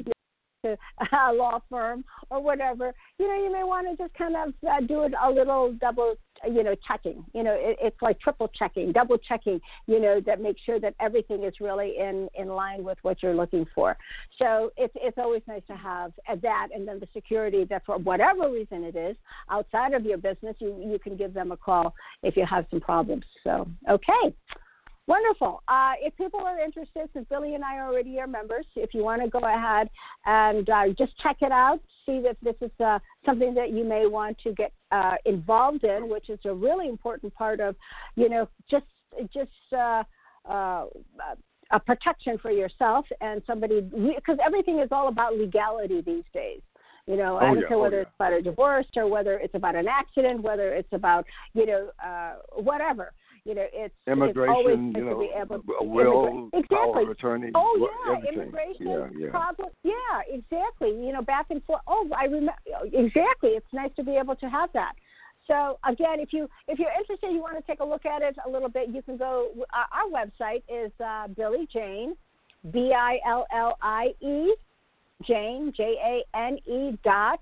a law firm or whatever. You know, you may want to just kind of uh, do it a little double. You know, checking. You know, it, it's like triple checking, double checking. You know, that makes sure that everything is really in, in line with what you're looking for. So it's it's always nice to have that, and then the security that for whatever reason it is outside of your business, you you can give them a call if you have some problems. So okay. Wonderful. Uh, if people are interested, since Billy and I already are members, if you want to go ahead and uh, just check it out, see if this is uh, something that you may want to get uh, involved in, which is a really important part of, you know, just just uh, uh, a protection for yourself and somebody, because everything is all about legality these days. You know, oh, I don't yeah. care whether oh, yeah. it's about a divorce or whether it's about an accident, whether it's about, you know, uh, whatever. You know, it's immigration, it's always you know, to be able to, a will, exactly. power of attorney. Oh yeah, everything. immigration yeah, yeah. problem. Yeah, exactly. You know, back and forth. Oh, I remember exactly. It's nice to be able to have that. So again, if you if you're interested, you want to take a look at it a little bit, you can go. Our, our website is uh, Billie Jane, B I L L I E, Jane, J A N E dot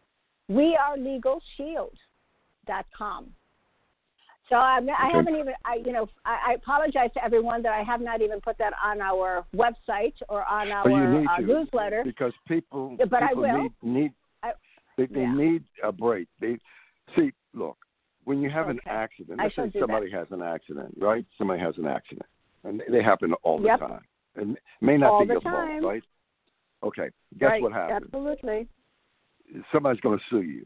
we are legal shield dot com. So I, I haven't even, I, you know, I, I apologize to everyone that I have not even put that on our website or on our uh, newsletter. Because people, but people I will. need, need I, they, they yeah. need a break. They see, look, when you have okay. an accident, I let's say somebody that. has an accident, right? Somebody has an accident, and they happen all the yep. time. And it may not all be the your time. fault, right? Okay, guess right. what happens? Absolutely. Somebody's going to sue you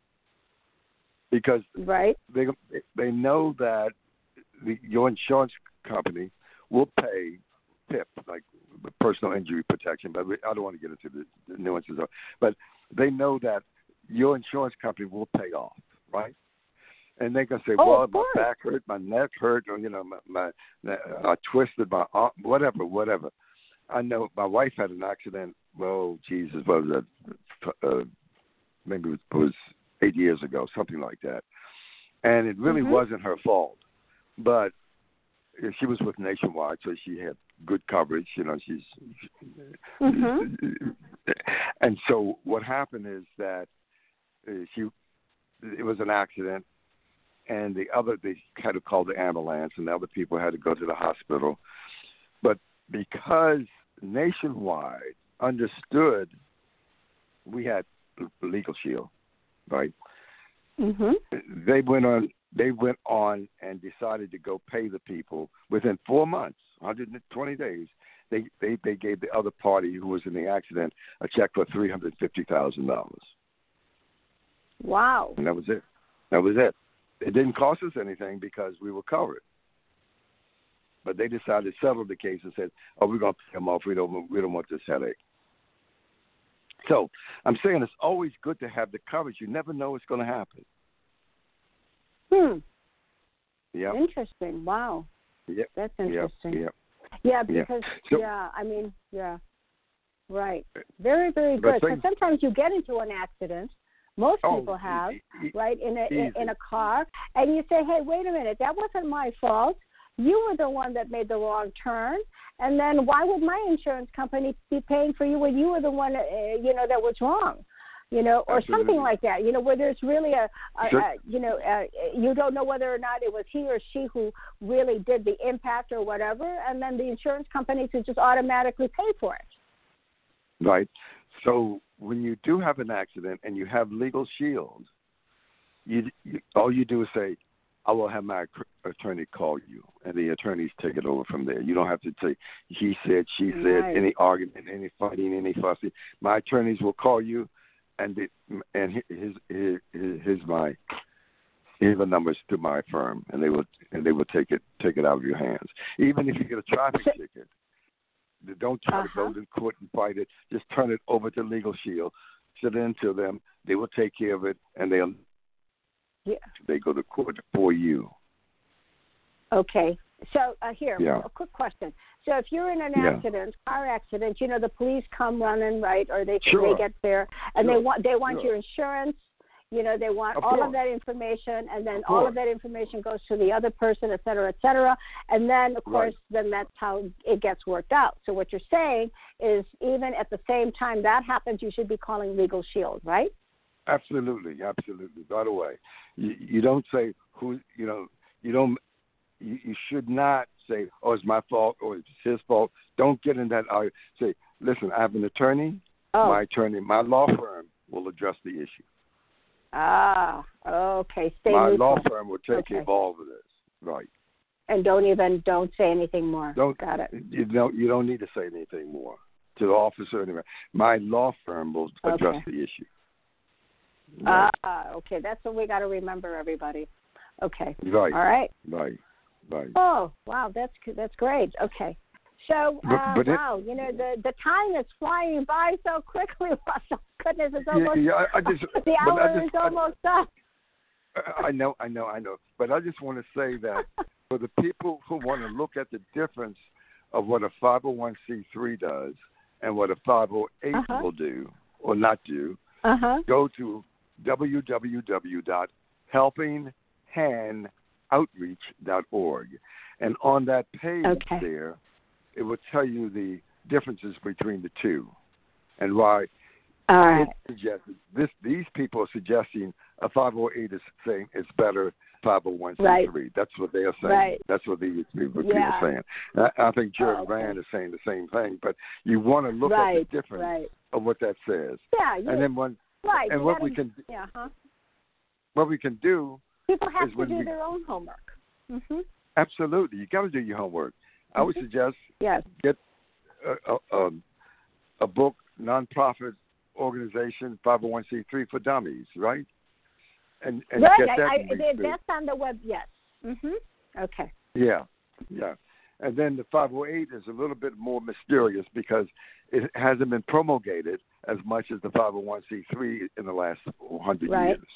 because right. they they know that the, your insurance company will pay P I P, like personal injury protection, but I don't want to get into the, the nuances of it. But they know that your insurance company will pay off, right? And they can say, oh, well, my back hurt, my neck hurt, or, you know, my, my I twisted my arm, whatever, whatever. I know my wife had an accident, well, Jesus, what was that? Uh, maybe it was eight years ago, something like that. And it really mm-hmm. wasn't her fault. But she was with Nationwide, so she had good coverage. You know, she's. Mm-hmm. And so what happened is that she, it was an accident, and the other they had to call the ambulance, and the other people had to go to the hospital. But because Nationwide understood, we had Legal Shield, right? Mm-hmm. They went on. They went on and decided to go pay the people within four months, one hundred twenty days. They they, they gave the other party who was in the accident a check for three hundred fifty thousand dollars. Wow! And that was it. That was it. It didn't cost us anything because we were covered. But they decided to settle the case and said, "Oh, we're going to pay them off. We don't. We don't want this headache." So I'm saying it's always good to have the coverage. You never know what's going to happen. Hmm. Yeah. Interesting. Wow. Yep. That's interesting. Yep. Yeah, because yeah. So, yeah, I mean, yeah. Right. Very, very but good. Because things, sometimes you get into an accident. Most oh, people have, e- e- right, in a in, easy. in a car, and you say, "Hey, wait a minute, that wasn't my fault. You were the one that made the wrong turn, and then why would my insurance company be paying for you when you were the one, uh, you know, that was wrong?" You know, or Absolutely. something like that. You know, where there's really a, a, Sure. a you know, uh you don't know whether or not it was he or she who really did the impact or whatever, and then the insurance companies would just automatically pay for it. Right. So when you do have an accident and you have legal shield, you, you all you do is say, "I will have my attorney call you," and the attorneys take it over from there. You don't have to say he said, she said, Right. any argument, any fighting, any fussing. My attorneys will call you, and it, and his his his, his my here's the numbers to my firm, and they will and they will take it take it out of your hands. Even if you get a traffic ticket, don't try Uh-huh. to go to court and fight it. Just turn it over to Legal Shield. Sit into them. They will take care of it, and they'll Yeah. they go to court for you. Okay. So uh, here, Yeah. a quick question. So if you're in an Yeah. accident, car accident, you know the police come running, right? Or they Sure. they get there and they Sure. want they want Sure. your insurance. You know, they want Of all course. of that information, and then Of all course. of that information goes to the other person, et cetera, et cetera. And then, of course, Right. then that's how it gets worked out. So what you're saying is even at the same time that happens, you should be calling Legal Shield, right? Absolutely, absolutely. By the way, you, you don't say who, you know, you don't, you, you should not say, "Oh, it's my fault" or "It's his fault." Don't get in that argument. Say, "Listen, I have an attorney. Oh. My attorney, my law firm will address the issue. Ah, okay. Stay my neutral. law firm will take Okay. care of all of this." Right. And don't even don't say anything more. Don't Got it. You don't you don't need to say anything more to the officer anyway. My law firm will address Okay. the issue. Ah, Right. okay. That's what we got to remember, everybody. Okay. Right. All right. Right. Right. Oh, wow. That's that's great. Okay. So, But- uh, but it- wow, you know, the the time is flying by so quickly, Russell. Goodness, it's Yeah, almost yeah, I- I just- the but I hour just- is almost up. I know, I know, I know. But I just want to say that for the people who want to look at the difference of what a five oh one c three does and what a five oh eight Uh-huh. will do or not do, Uh huh. go to w w w dot helping hand outreach dot org. And on that page Okay. there, it will tell you the differences between the two and why All right. it suggests this. These people are suggesting a five oh eight is saying it's better five oh one c three. Right. That's what they are saying. Right. That's what these people, Yeah. people are saying. And I, I think Jared Oh, okay. Rand is saying the same thing. But you want to look Right. at the difference Right. of what that says. Yeah. You, And then when right. and you what gotta, we can Yeah. Huh. what we can do People have is to when do we- their own homework. Mhm. absolutely you got to do your homework. I would Mhm. suggest Yes. get a, a, a, a book, nonprofit organization, five oh one c three for dummies, right? And and Right. get I, that. I, and read they- through. that's on the web. Yes. Mhm. Okay. Yeah, yeah. And then the five oh eight is a little bit more mysterious because it hasn't been promulgated as much as the five oh one c three in the last hundred Right. years.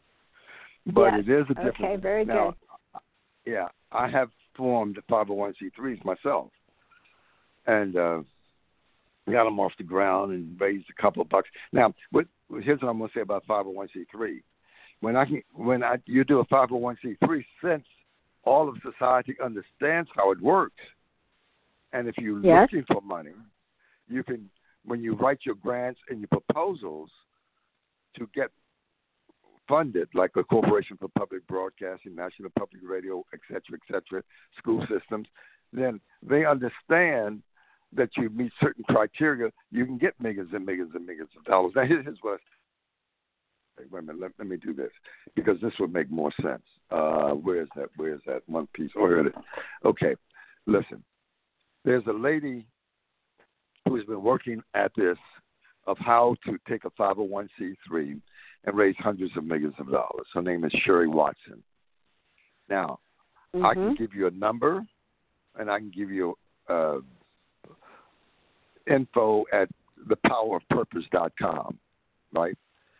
But Yes. it is a difference. Okay. Very now, good. yeah, I have formed five oh one c threes myself, and uh, got them off the ground and raised a couple of bucks. Now, what, here's what I'm going to say about five oh one c three. When I can, when I you do a five oh one c three, since all of society understands how it works, and if you're Yes. looking for money, you can, when you write your grants and your proposals to get funded, like a Corporation for Public Broadcasting, National Public Radio, et cetera, et cetera, school systems, then they understand that you meet certain criteria, you can get millions and millions and millions of dollars. Now, here's what. Wait a minute, let, let me do this, because this would make more sense. Uh, where is that? Where is that one piece? Oh, here it is. Okay, listen. There's a lady who's been working at this of how to take a five oh one c three and raise hundreds of millions of dollars. Her name is Sherry Watson. Now, Mhm. I can give you a number, and I can give you uh, info at the power of purpose dot com, right?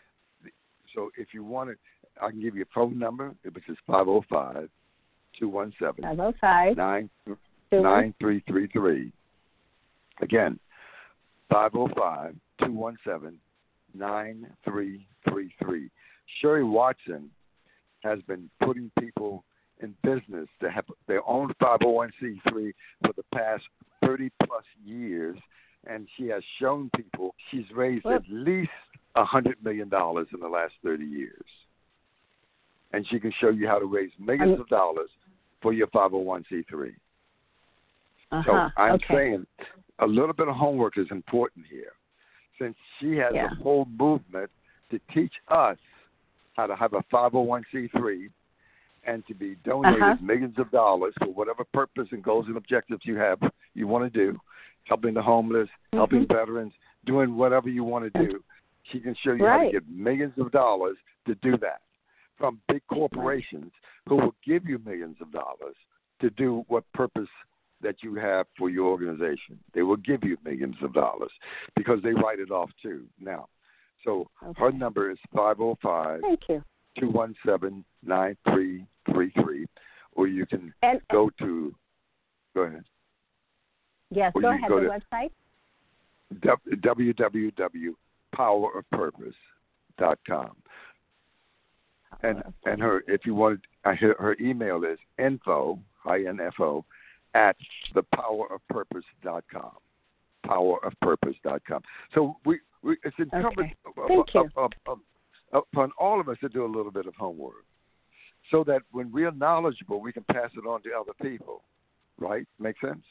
So if you want it, I can give you a phone number, which is five oh five, two one seven, nine three three three. Again, five oh five, two one seven, nine three three three. Sherry Watson has been putting people in business to have their own five oh one c three for the past thirty plus years, and she has shown people she's raised what? at least one hundred million dollars in the last thirty years. And she can show you how to raise millions I'm, of dollars for your five oh one c three. Uh-huh, so I'm okay. saying a little bit of homework is important here, since she has yeah. a whole movement to teach us how to have a five oh one c three and to be donated uh-huh. millions of dollars for whatever purpose and goals and objectives you have, you want to do, helping the homeless, mm-hmm. helping veterans, doing whatever you want to do. She can show you right. how to get millions of dollars to do that from big corporations who will give you millions of dollars to do what purpose that you have for your organization. They will give you millions of dollars because they write it off too now. So okay. her number is five oh five, two one seven, nine three three three, or you can and, go to, go ahead. Yes, or go ahead, go the to website. w w w dot power of purpose dot com. And and her, if you wanted, her, her email is info, I N F O, at the power of purpose dot com. power of purpose dot com. So we, we it's incumbent okay. up, up, up, up, upon all of us to do a little bit of homework, so that when we are knowledgeable, we can pass it on to other people. Right? Make sense?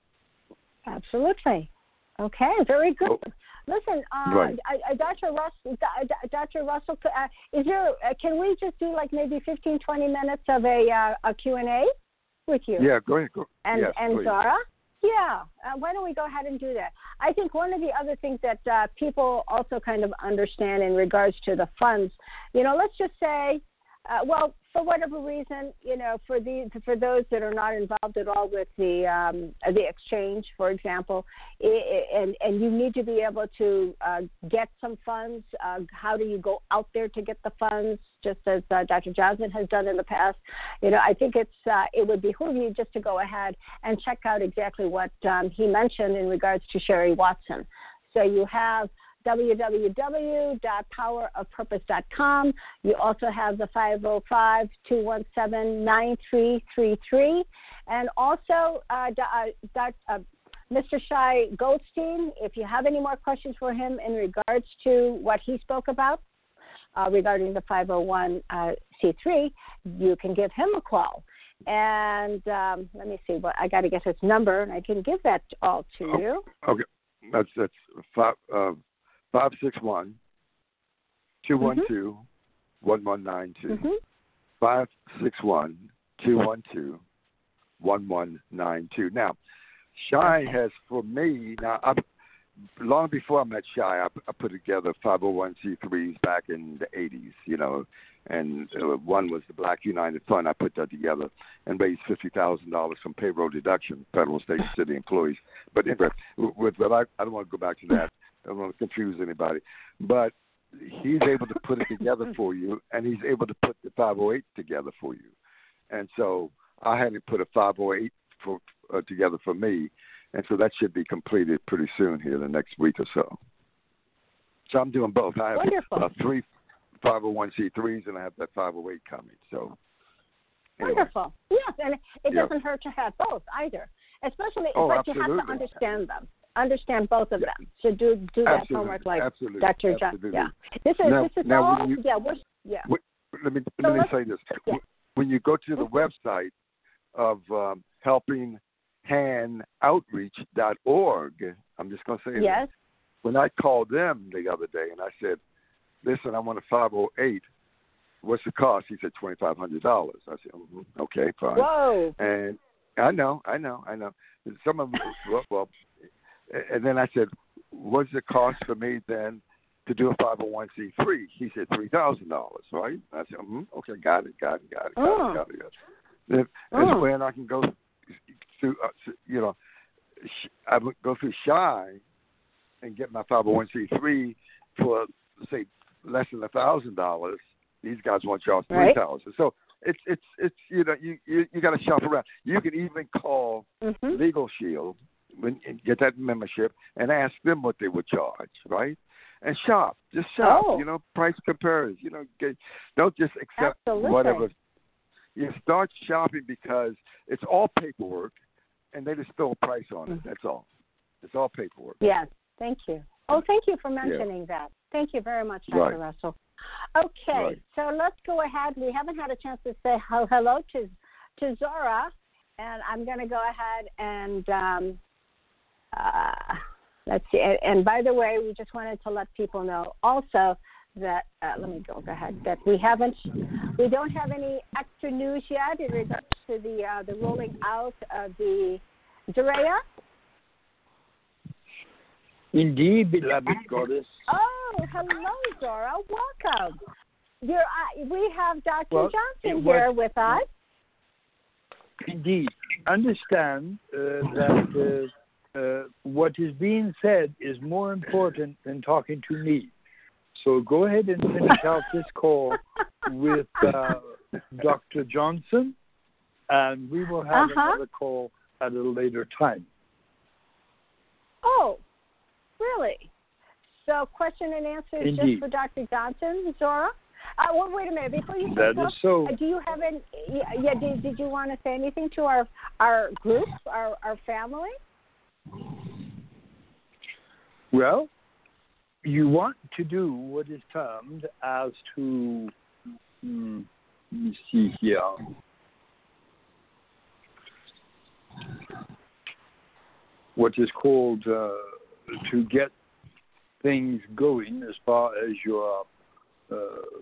Absolutely. Okay, very good. Oh. Listen, uh, right. I, I, Doctor Russell, Doctor Russell, uh, is there? Uh, can we just do like maybe fifteen, twenty minutes of a uh, a Q and A with you? Yeah, go ahead. Go. And yes, and please. Zara. Yeah. Uh, why don't we go ahead and do that? I think one of the other things that uh, people also kind of understand in regards to the funds, you know, let's just say, uh, well, for whatever reason, you know, for the for those that are not involved at all with the um, the exchange, for example, and and you need to be able to uh, get some funds. Uh, how do you go out there to get the funds? Just as uh, Doctor Johnson has done in the past, you know, I think it's uh, it would behoove you just to go ahead and check out exactly what um, he mentioned in regards to Sherry Watson. So you have w w w dot power of purpose dot com. You also have the five oh five, two one seven, nine three three three. And also, uh, uh, uh, Mister Shai Goldstein, if you have any more questions for him in regards to what he spoke about uh, regarding the five oh one c three, you can give him a call. And um, let me see, what I got to get his number, and I can give that all to oh, you. Okay, that's that's five. Uh, Five six one two one two one one nine two. Five six one two one two one one nine two. Now, Shai has for me now. I, long before I met Shai, I, I put together five oh one c threes back in the eighties. You know, and uh, one was the Black United Fund. I put that together and raised fifty thousand dollars from payroll deduction, federal, state, and city employees. But anyway, with, with I, I don't want to go back to that. I don't want to confuse anybody, but he's able to put it together for you, and he's able to put the five oh eight together for you. And so I had to put a five oh eight for, uh, together for me, and so that should be completed pretty soon here in the next week or so. So I'm doing both. I have uh, three five oh one c threes, and I have that five oh eight coming. So anyway. Wonderful. Yes, and it yeah. doesn't hurt to have both either, especially, oh, but absolutely. you have to understand them. Understand both of yeah. them. So do do that absolutely. homework like absolutely. Doctor Absolutely. John. Yeah. This is now, this is now all. You, yeah. We're yeah. When, let me so let me say this. Yeah. When you go to the mm-hmm. website of um, helping hand outreach dot org, I'm just going to say yes. this. When I called them the other day and I said, "Listen, I want a five oh eight. What's the cost?" He said twenty-five hundred dollars. I said, mm-hmm. "Okay, fine." Whoa. And I know, I know, I know. Some of them, well, well, and then I said, "What's the cost for me then to do a five oh one c three?" He said three thousand dollars, right? I said, mm-hmm. "Okay, got it, got it, got it, got oh. it, got it." Got it. And oh. when I can go through, uh, you know, I would go through Shine and get my five oh one c three for, say, less than a thousand dollars. These guys want to charge three thousand. Right. So it's it's it's you know you you, you got to shop around. You can even call mm-hmm. Legal Shield when you get that membership and ask them what they would charge, right? And shop, just shop. Oh. You know, price compares. You know, get, don't just accept Absolutely. whatever. You start shopping because it's all paperwork, and they just throw a price on it. Mm-hmm. That's all. It's all paperwork. Yes. Thank you. Oh, thank you for mentioning yeah. that. Thank you very much, Doctor Right. Russell. Okay, right. so let's go ahead. We haven't had a chance to say hello to to Zora, and I'm going to go ahead and um, uh, let's see. And, and by the way, we just wanted to let people know also that uh, let me go, go ahead. That we haven't, we don't have any extra news yet in regards to the uh, the rolling out of the Zoreya. Indeed, beloved goddess. Oh, hello, Zora. Welcome. You're, uh, we have Doctor Well, Johnson was, here with us. Indeed. Understand uh, that uh, uh, what is being said is more important than talking to me. So go ahead and finish out this call with uh, Doctor Johnson, and we will have uh-huh. another call at a later time. Oh. Really? So question and answer is Indeed. just for Doctor Johnson, Zora? Uh, well, wait a minute. Before you that go, is so. Uh, do you have any, yeah, did, did you want to say anything to our, our group, our, our family? Well, you want to do what is termed as to, hmm, let me see here. What is called uh, to get things going as far as your uh,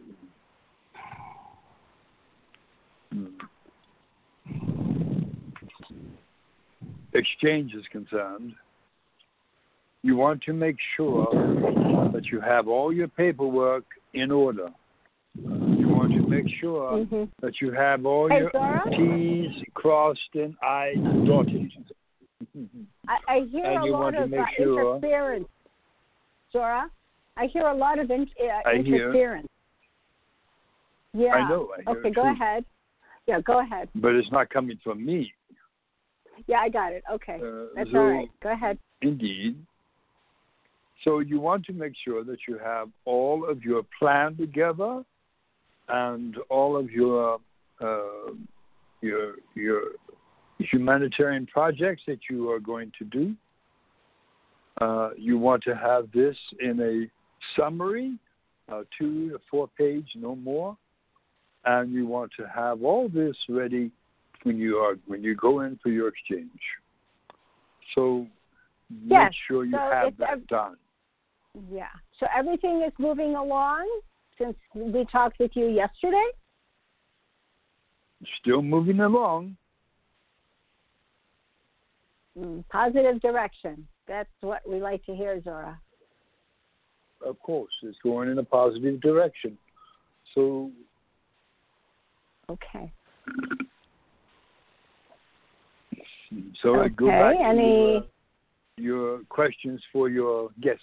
exchange is concerned. You want to make sure that you have all your paperwork in order. You want to make sure mm-hmm. that you have all hey, your Zora? T's crossed and I's dotted. I, I hear and a you lot want to of make uh, sure, interference, Zora. I hear a lot of in, uh, I interference. Hear. Yeah. I know. I hear okay, it go too. ahead. Yeah, go ahead. But it's not coming from me. Yeah, I got it. Okay. Uh, That's so, all right. Go ahead. Indeed. So you want to make sure that you have all of your plan together and all of your uh, your your humanitarian projects that you are going to do. Uh, you want to have this in a summary, uh, two to four page, no more, and you want to have all this ready when you are when you go in for your exchange. So yes, make sure you so have that ev- done. Yeah. So everything is moving along since we talked with you yesterday? Still moving along. Mm, positive direction. That's what we like to hear, Zora. Of course, it's going in a positive direction. So, okay. So okay. go back to Any... your, your questions for your guest.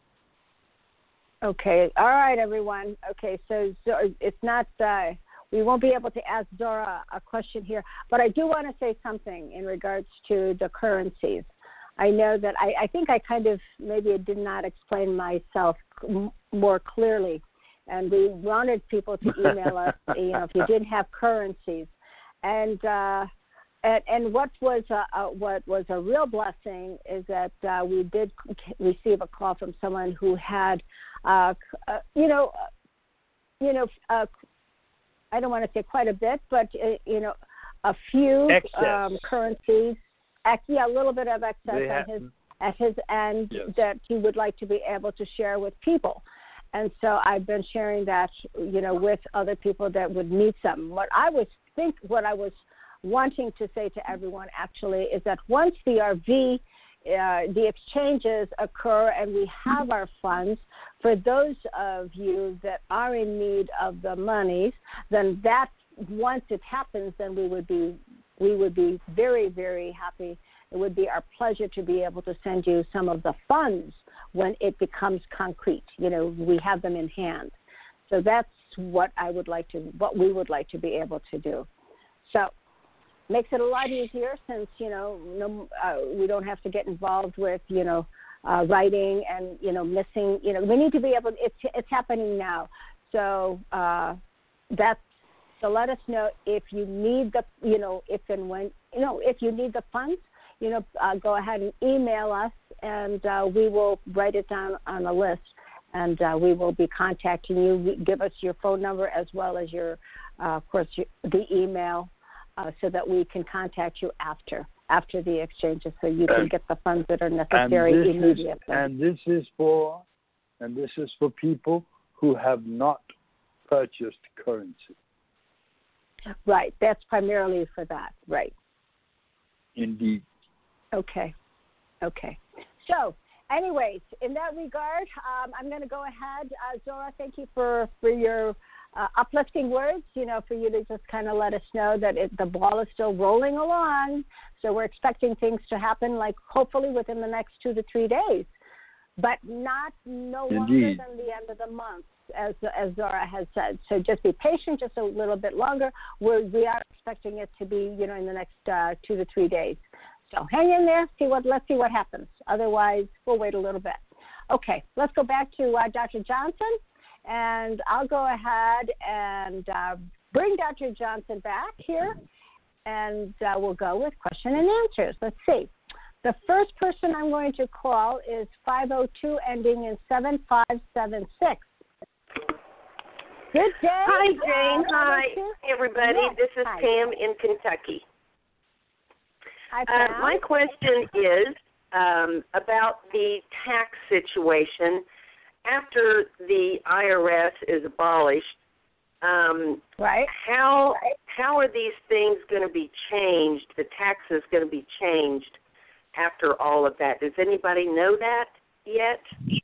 Okay. All right, everyone. Okay, so, so it's not, uh, we won't be able to ask Zora a question here, but I do want to say something in regards to the currencies. I know that I, I think I kind of maybe did not explain myself m- more clearly, and we wanted people to email us, you know, if you didn't have currencies. And, uh, And, and what was a, a, what was a real blessing is that uh, we did receive a call from someone who had, uh, uh, you know, uh, you know, uh, I don't want to say quite a bit, but uh, you know, a few um, currencies, yeah, a little bit of excess at his at his end yes. that he would like to be able to share with people. And so I've been sharing that, you know, with other people that would need some. What I was think, what I was wanting to say to everyone actually is that once the R V, uh, the exchanges occur and we have our funds, for those of you that are in need of the monies, then that once it happens, then we would be we would be very, very happy. It would be our pleasure to be able to send you some of the funds when it becomes concrete. You know, we have them in hand. So that's what I would like to, what we would like to be able to do. So makes it a lot easier since, you know, no, uh, we don't have to get involved with, you know, uh, writing and, you know, missing, you know, we need to be able, it's, it's happening now. So uh, that's, so let us know if you need the, you know, if and when, you know, if you need the funds, you know, uh, go ahead and email us, and uh, we will write it down on a list, and uh, we will be contacting you. Give us your phone number as well as your, uh, of course, your, the email, uh, so that we can contact you after after the exchanges, so you can get the funds that are necessary and immediately. Is, and this is for, and this is for people who have not purchased currency. Right. That's primarily for that. Right. Indeed. Okay. Okay. So, anyways, in that regard, um, I'm going to go ahead. Uh, Zora, thank you for, for your uh, uplifting words, you know, for you to just kind of let us know that it, the ball is still rolling along. So we're expecting things to happen, like, hopefully within the next two to three days, but not no Indeed. longer than the end of the month, as as Zora has said. So just be patient, just a little bit longer. We're, we are expecting it to be, you know, in the next uh, two to three days. So hang in there. See what. Let's see what happens. Otherwise, we'll wait a little bit. Okay, let's go back to uh, Doctor Johnson, and I'll go ahead and uh, bring Doctor Johnson back here, and uh, we'll go with question and answers. Let's see. The first person I'm going to call is five oh two, ending in seven five seven six. Good day. Hi, Jane. Uh, Hi, everybody. Yes. This is Hi. Pam in Kentucky. Hi, Uh, Pam. my question is um, about the tax situation. After the I R S is abolished, um, right. how how are these things going to be changed, the taxes going to be changed after all of that? Does anybody know that yet?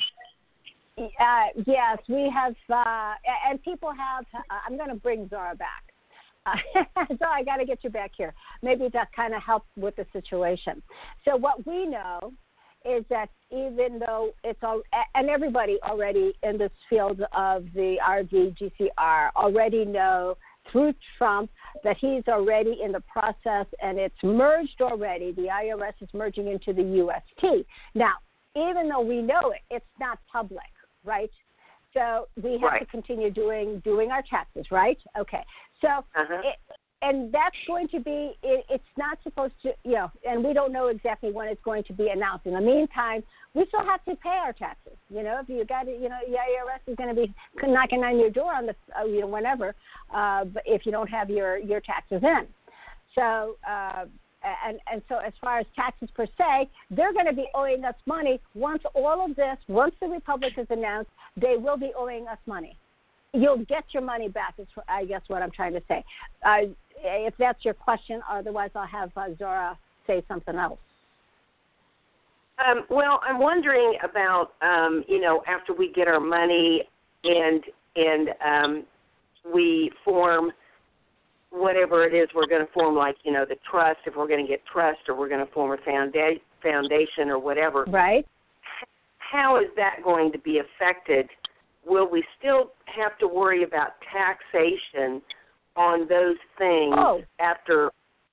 Uh, yes, we have, uh, and people have, uh, I'm going to bring Zora back. Uh, Zora, I got to get you back here, maybe to kind of help with the situation. So what we know is that even though it's all, and everybody already in this field of the R V G C R already know through Trump that he's already in the process, and it's merged already. The I R S is merging into the U S T. Now, even though we know it, it's not public, right? So we have right. to continue doing doing our taxes, right? Okay. So, uh-huh. it, and that's going to be, it, it's not supposed to, you know, and we don't know exactly when it's going to be announced. In the meantime, we still have to pay our taxes. You know, if you got it, you know, the I R S is going to be knocking on your door on the, uh, you know, whenever, uh, but if you don't have your, your taxes in. So, uh, and, and so as far as taxes per se, they're going to be owing us money. Once all of this, once the Republic is announced, they will be owing us money. You'll get your money back, is I guess what I'm trying to say. Uh, if that's your question, otherwise I'll have uh, Zora say something else. Um, well, I'm wondering about, um, you know, after we get our money and and um, we form whatever it is we're going to form, like, you know, the trust, if we're going to get trust or we're going to form a founda- foundation or whatever. Right. How is that going to be affected? Will we still have to worry about taxation on those things oh. after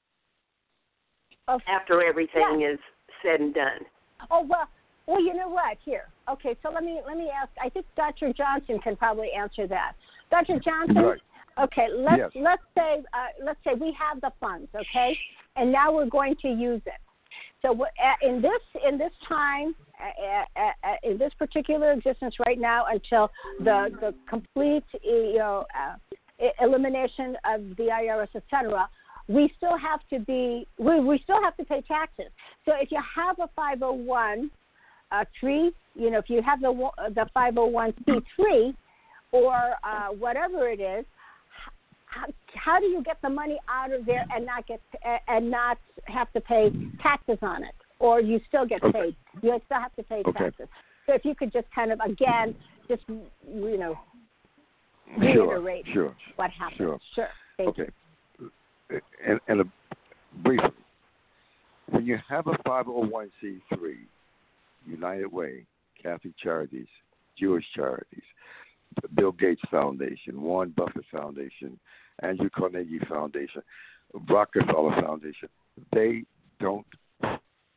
oh. after everything yeah. is said and done? Oh, well, well, you know what? Here. Okay, so let me let me ask. I think Doctor Johnson can probably answer that. Doctor Johnson, right. okay, let's yes. let's say uh, let's say we have the funds, okay, and now we're going to use it. So in this in this time, in this particular existence right now, until the the complete you know uh, elimination of the I R S, et cetera, we still have to be we, we still have to pay taxes. So if you have a five oh one three, you know, if you have the the five oh one c three or uh, whatever it is, how, how do you get the money out of there and not get and not have to pay taxes on it, or you still get okay. paid? You still have to pay okay. taxes. So if you could just kind of again, just you know, sure. reiterate sure. what happened. Sure. Sure. Thank okay. you. And, and uh, briefly. When you have a five oh one c three, United Way, Catholic Charities, Jewish Charities, Bill Gates Foundation, Warren Buffett Foundation, Andrew Carnegie Foundation, Rockefeller Foundation, they don't put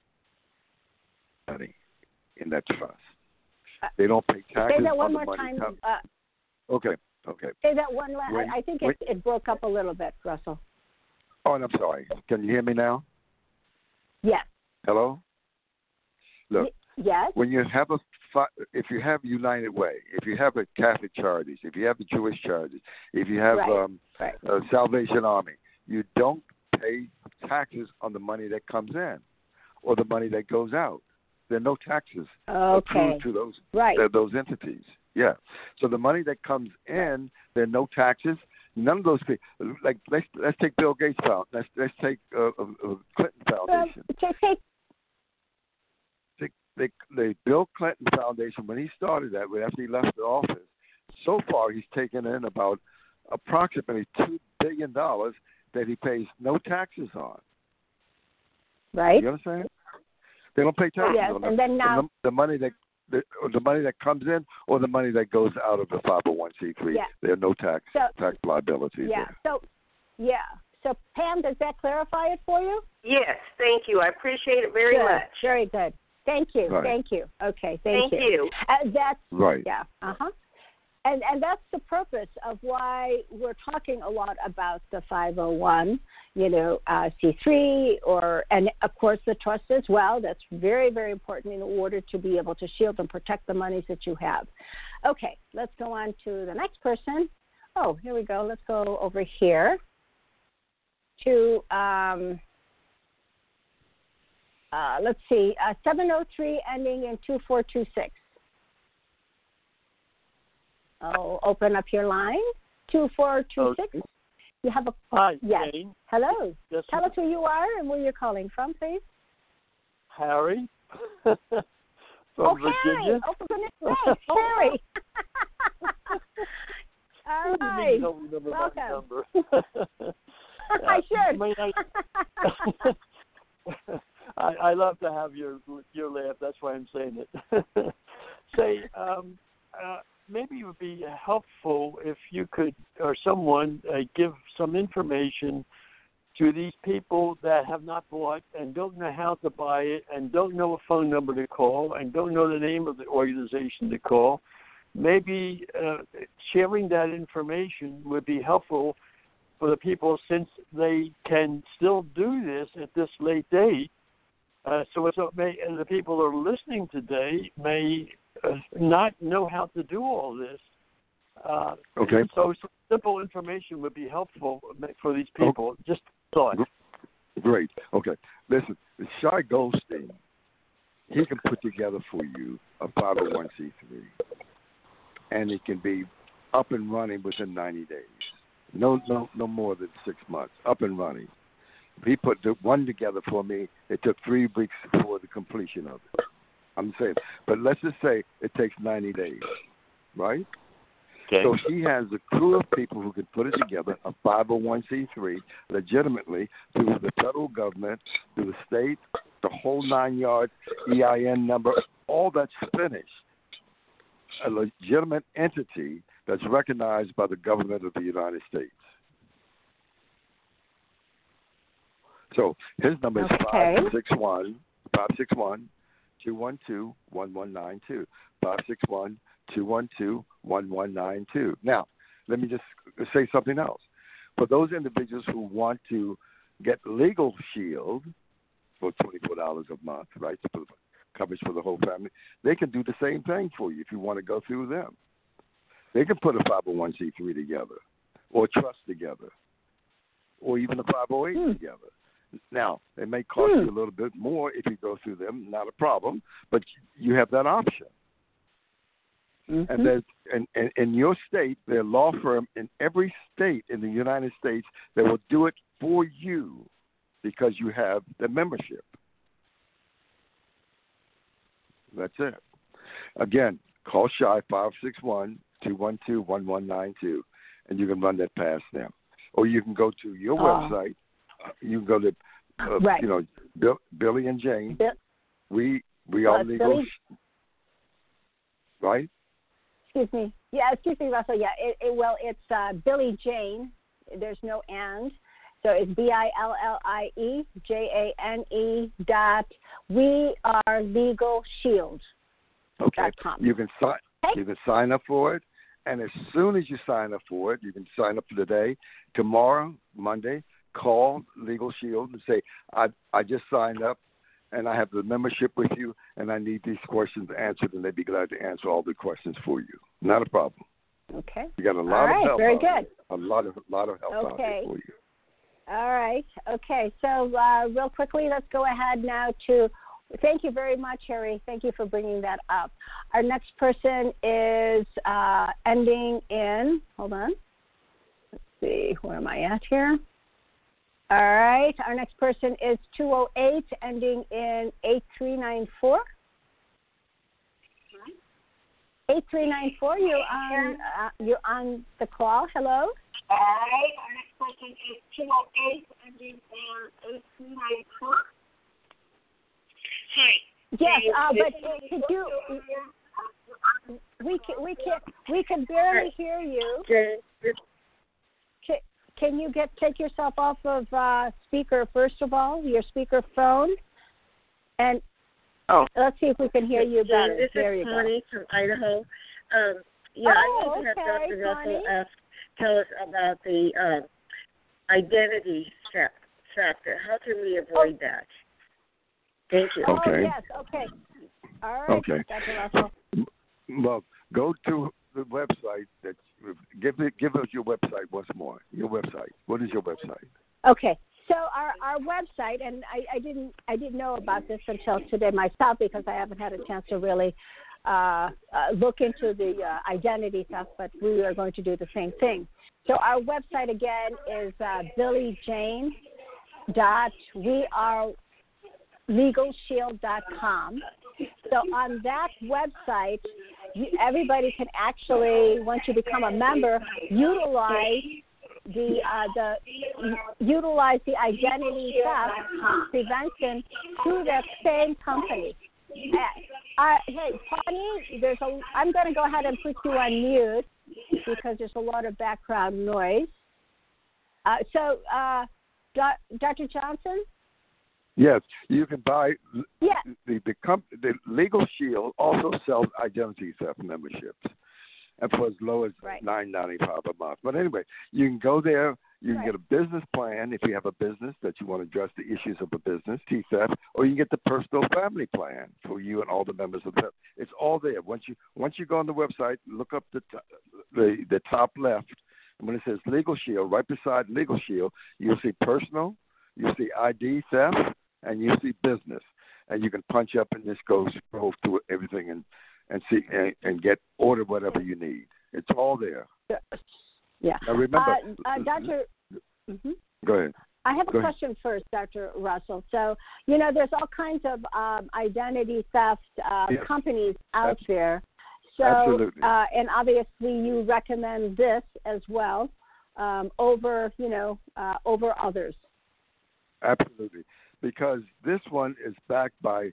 money in that trust. They don't pay taxes Say that one on the more money. time. Come. Uh, Okay, okay. say that one last. When, I think when, it, it broke up a little bit, Russell. Oh, and I'm sorry. Can you hear me now? Yes. Hello? Look, Y- yes. when you have a, if you have United Way, if you have a Catholic Charities, if you have the Jewish Charities, if you have Right. um, Right. uh, Salvation Army, you don't pay taxes on the money that comes in or the money that goes out. There are no taxes Okay. accrued to those Right. uh, those entities. Yeah. So the money that comes in, there are no taxes. None of those people. Like let's let's take Bill Gates Foundation. Let's let's take uh, uh, Clinton Foundation. Um, take, take, The, the, the Bill Clinton Foundation, when he started that, after he left the office, so far he's taken in about approximately two billion dollars that he pays no taxes on. right. You understand? They don't pay taxes Yes, on and them. then now- the, the money that the, or the money that comes in or the money that goes out of the five oh one c three. Yeah. There are no tax So- tax liabilities Yeah. there. So, yeah. So, Pam, does that clarify it for you? Yes, thank you. I appreciate it very Good. much. Very good. Thank you. Right. Thank you. Okay. Thank, Thank you. Uh, that's Right. yeah. Uh huh. And and that's the purpose of why we're talking a lot about the five oh one, you know, uh, C three, or and of course the trust as well. That's very very important in order to be able to shield and protect the monies that you have. Okay, let's go on to the next person. Oh, here we go. Let's go over here to um, uh, let's see, uh, seven oh three ending in two four two six. I'll open up your line, two four two six. Okay. You have a, Hi, yes. Jane. Hello. Yes, Tell us who you are and where you're calling from, please. Harry from oh, Virginia. Harry. Oh, for goodness sakes, Harry. All You right. need to remember my Welcome. number. I should. May I, I, I love to have your your laugh. That's why I'm saying it. Say, um, uh, maybe it would be helpful if you could, or someone, uh, give some information to these people that have not bought and don't know how to buy it and don't know a phone number to call and don't know the name of the organization to call. Maybe uh, sharing that information would be helpful for the people, since they can still do this at this late date. Uh, so it's, may, and the people who are listening today may uh, not know how to do all this. Uh, Okay. So some simple information would be helpful for these people. Okay. Just thought. Great. Okay. Listen, Shai Goldstein, he can put together for you a five oh one c three, and it can be up and running within ninety days. No, no, no more than six months. Up and running. He put the one together for me. It took three weeks for the completion of it. I'm saying, but let's just say it takes ninety days, right? Okay. So he has a crew of people who can put it together, a five oh one c three, legitimately through the federal government, through the state, the whole nine yards, E I N number, all that's finished. A legitimate entity that's recognized by the government of the United States. So his number is Okay. five six one, five six one, two one two, one one nine two. five six one, two one two, one one nine two. Now, let me just say something else. For those individuals who want to get Legal Shield for twenty-four dollars a month, right, for coverage for the whole family, they can do the same thing for you if you want to go through them. They can put a five oh one c three together, or a trust together, or even a five oh eight hmm. together. Now, it may cost hmm. you a little bit more if you go through them, not a problem, but you have that option. Mm-hmm. And there's, in, in, in your state, there are law firm in every state in the United States that will do it for you because you have the membership. That's it. Again, call Shai five six one, two one two, one one nine two, and you can run that past them. Or you can go to your Oh. website. You can go to uh, right. you know, Bill, Billy and Jane. Bill, we we well, are legal, Billy, right? Excuse me. Yeah, excuse me, Russell. Yeah, it, it, well, it's uh, Billy Jane. There's no and. So it's B I L L I E J A N E dot We Are Legal Shield. Okay. You can sign. Okay. You can sign up for it, and as soon as you sign up for it, you can sign up for today. Tomorrow, Monday, call Legal Shield and say, "I I just signed up, and I have the membership with you, and I need these questions answered," and they'd be glad to answer all the questions for you. Not a problem. Okay. You got a lot all right, of help. Very out good. There. A lot of lot of help okay. out there for you. All right. Okay. So uh, real quickly, let's go ahead now to. Thank you very much, Harry. Thank you for bringing that up. Our next person is uh, ending in. Hold on. Let's see. Where am I at here? All right. Our next person is two oh eight, ending in eight three nine four. eight three nine four. You're on. Uh, you're on the call. Hello. All right, our next question is two oh eight, ending in eight three nine four. Hi. Yes, uh, but could you, we can, we can, we can barely hear you. Can, can you get, take yourself off of uh, speaker, first of all, your speaker phone? And oh. let's see if we can hear you better. This there is you Connie go. from Idaho. Um, yeah, oh, I need to have okay, Doctor Russell Connie. ask, tell us about the uh, identity theft factor. How can we avoid oh. that? Thank you. Okay. Oh, yes, okay. All right, okay. Doctor Russell. Well, go to the website. That give it, give us your website once more. Your website. What is your website? Okay. So our, our website, and I, I didn't I didn't know about this until today myself because I haven't had a chance to really uh, uh, look into the uh, identity theft, but we are going to do the same thing. So our website again is uh, Billy Jane dot we are legal shield dot com. So on that website, you, everybody can actually, once you become a member, utilize the uh, the utilize the identity theft prevention through that same company. Uh, uh, hey, Connie, there's a. I'm going to go ahead and put you on mute because there's a lot of background noise. Uh, so, uh, Do- Doctor Johnson. Yes, you can buy. Yeah. The the, comp, the Legal Shield also sells identity theft memberships, and for as low as right. nine ninety five a month. But anyway, you can go there. You can right. get a business plan if you have a business that you want to address the issues of a business, T theft, or you can get the personal family plan for you and all the members of the family. It's all there. Once you once you go on the website, look up the t- the the top left, and when it says Legal Shield, right beside Legal Shield, you'll see personal, you'll see I D theft, and you see business, and you can punch up and just go scroll through everything and and see and, and get order whatever you need. It's all there. Yeah. Now remember, uh, uh, Doctor Mm-hmm. Go ahead. I have a go question ahead. first, Doctor Russell. So you know, there's all kinds of um, identity theft uh, yes. companies out Absolutely. there. So Absolutely. Uh, and obviously, you recommend this as well um, over you know uh, over others. Absolutely. Because this one is backed by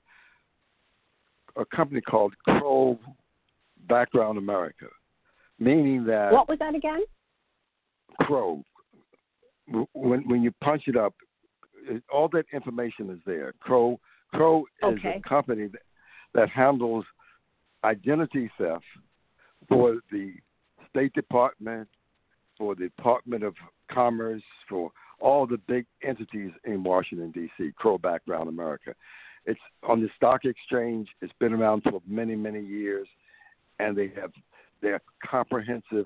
a company called Crow Background America, meaning that what was that again? Crow. When when you punch it up, it, all that information is there. Crow Crow is okay. a company that, that handles identity theft for the State Department, for the Department of Commerce, for all the big entities in Washington, D C, Crow Background America. It's on the stock exchange. It's been around for many, many years, and they have their comprehensive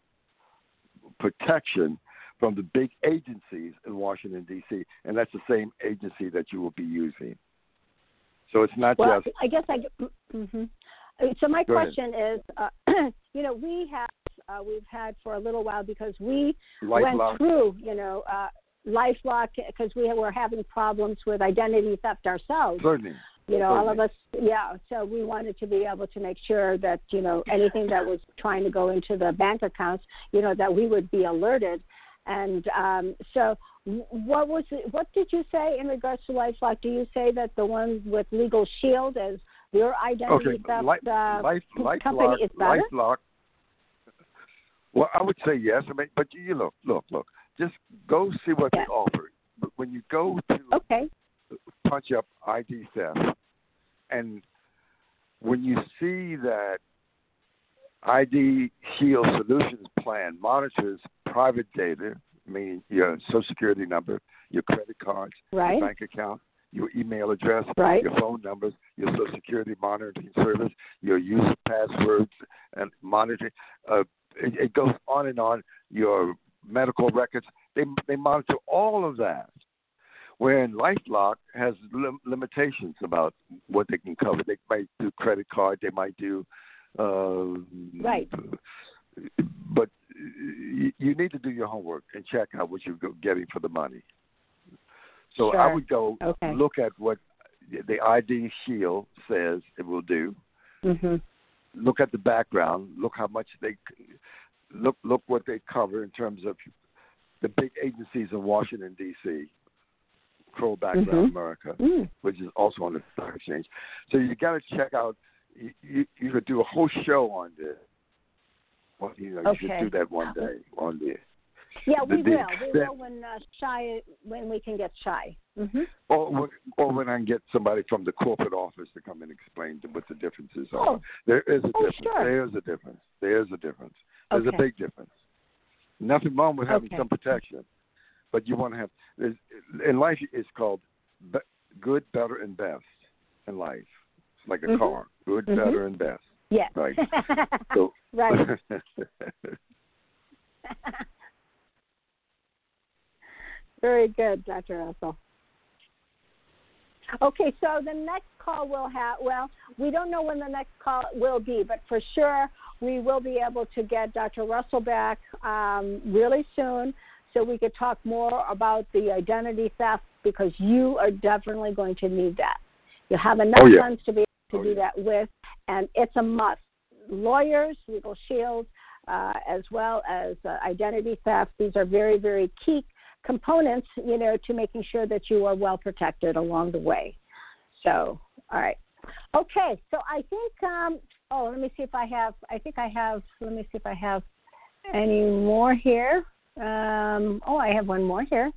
protection from the big agencies in Washington, D C, and that's the same agency that you will be using. So it's not well, just... I guess I... Mm-hmm. So my Go question ahead. is, uh, you know, we have, uh, we've had for a little while because we LifeLock. went through, you know, uh, LifeLock because we were having problems with identity theft ourselves. Certainly. You know, Certainly. all of us, yeah. So we wanted to be able to make sure that, you know, anything that was trying to go into the bank accounts, you know, that we would be alerted. And um, so, what was it, what did you say in regards to LifeLock? Do you say that the one with Legal Shield as your identity okay, theft life, uh, life, company LifeLock, is better? LifeLock. Well, I would say yes. I mean, but you look, look, look. Just go see what Yeah. they offer. But when you go to Okay. punch up I D theft, and when you see that I D Shield Solutions Plan monitors private data, meaning your Social Security number, your credit cards, Right. your bank account, your email address, Right. your phone numbers, your Social Security monitoring service, your user passwords and monitoring. Uh, it, it goes on and on. Your medical records. They they monitor all of that. Wherein LifeLock has lim- limitations about what they can cover. They might do credit card. They might do. Uh, Right. But you, you need to do your homework and check out what you're getting for the money. So Sure. I would go Okay. look at what the I D Shield says it will do. Mm-hmm. Look at the background. Look how much they look. Look what they cover in terms of the big agencies in Washington D C Kroll Background Mm-hmm. America, Mm. which is also on the stock exchange. So you got to check out. You, you, you could do a whole show on this. Well, you know, you Okay. should do that one day on this. Yeah, The- we the will. We extent- will when uh, shy when we can get shy. Mm-hmm. Or, when- or when I can get somebody from the corporate office to come and explain to what the differences are. Oh. There is a Oh, difference. sure. There is a difference. There is a difference. There's Okay. a big difference. Nothing wrong with having Okay. some protection, but you want to have. there's- In life, it's called be, good, better, and best. In life, it's like a Mhm. car: good, Mhm. better, and best. Yes. Right. So, Right. Very good, Doctor Russell. Okay, so the next call we'll have, well, we don't know when the next call will be, but for sure we will be able to get Doctor Russell back um, really soon so we could talk more about the identity theft because you are definitely going to need that. You have enough Oh, yeah. funds to be able to Oh, do yeah. that with, and it's a must. Lawyers, Legal Shield, uh, as well as uh, identity theft, these are very, very key components, you know, to making sure that you are well protected along the way. So, all right. Okay, so I think, um, oh, let me see if I have, I think I have, let me see if I have any more here. Um, oh, I have one more here.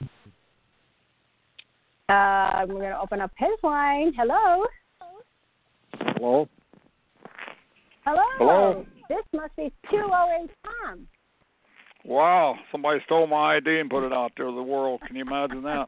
Uh, we're going to open up his line. Hello? Hello? Hello? Hello? This must be two oh eight Tom. Wow, somebody stole my I D and put it out there to the world. Can you imagine that?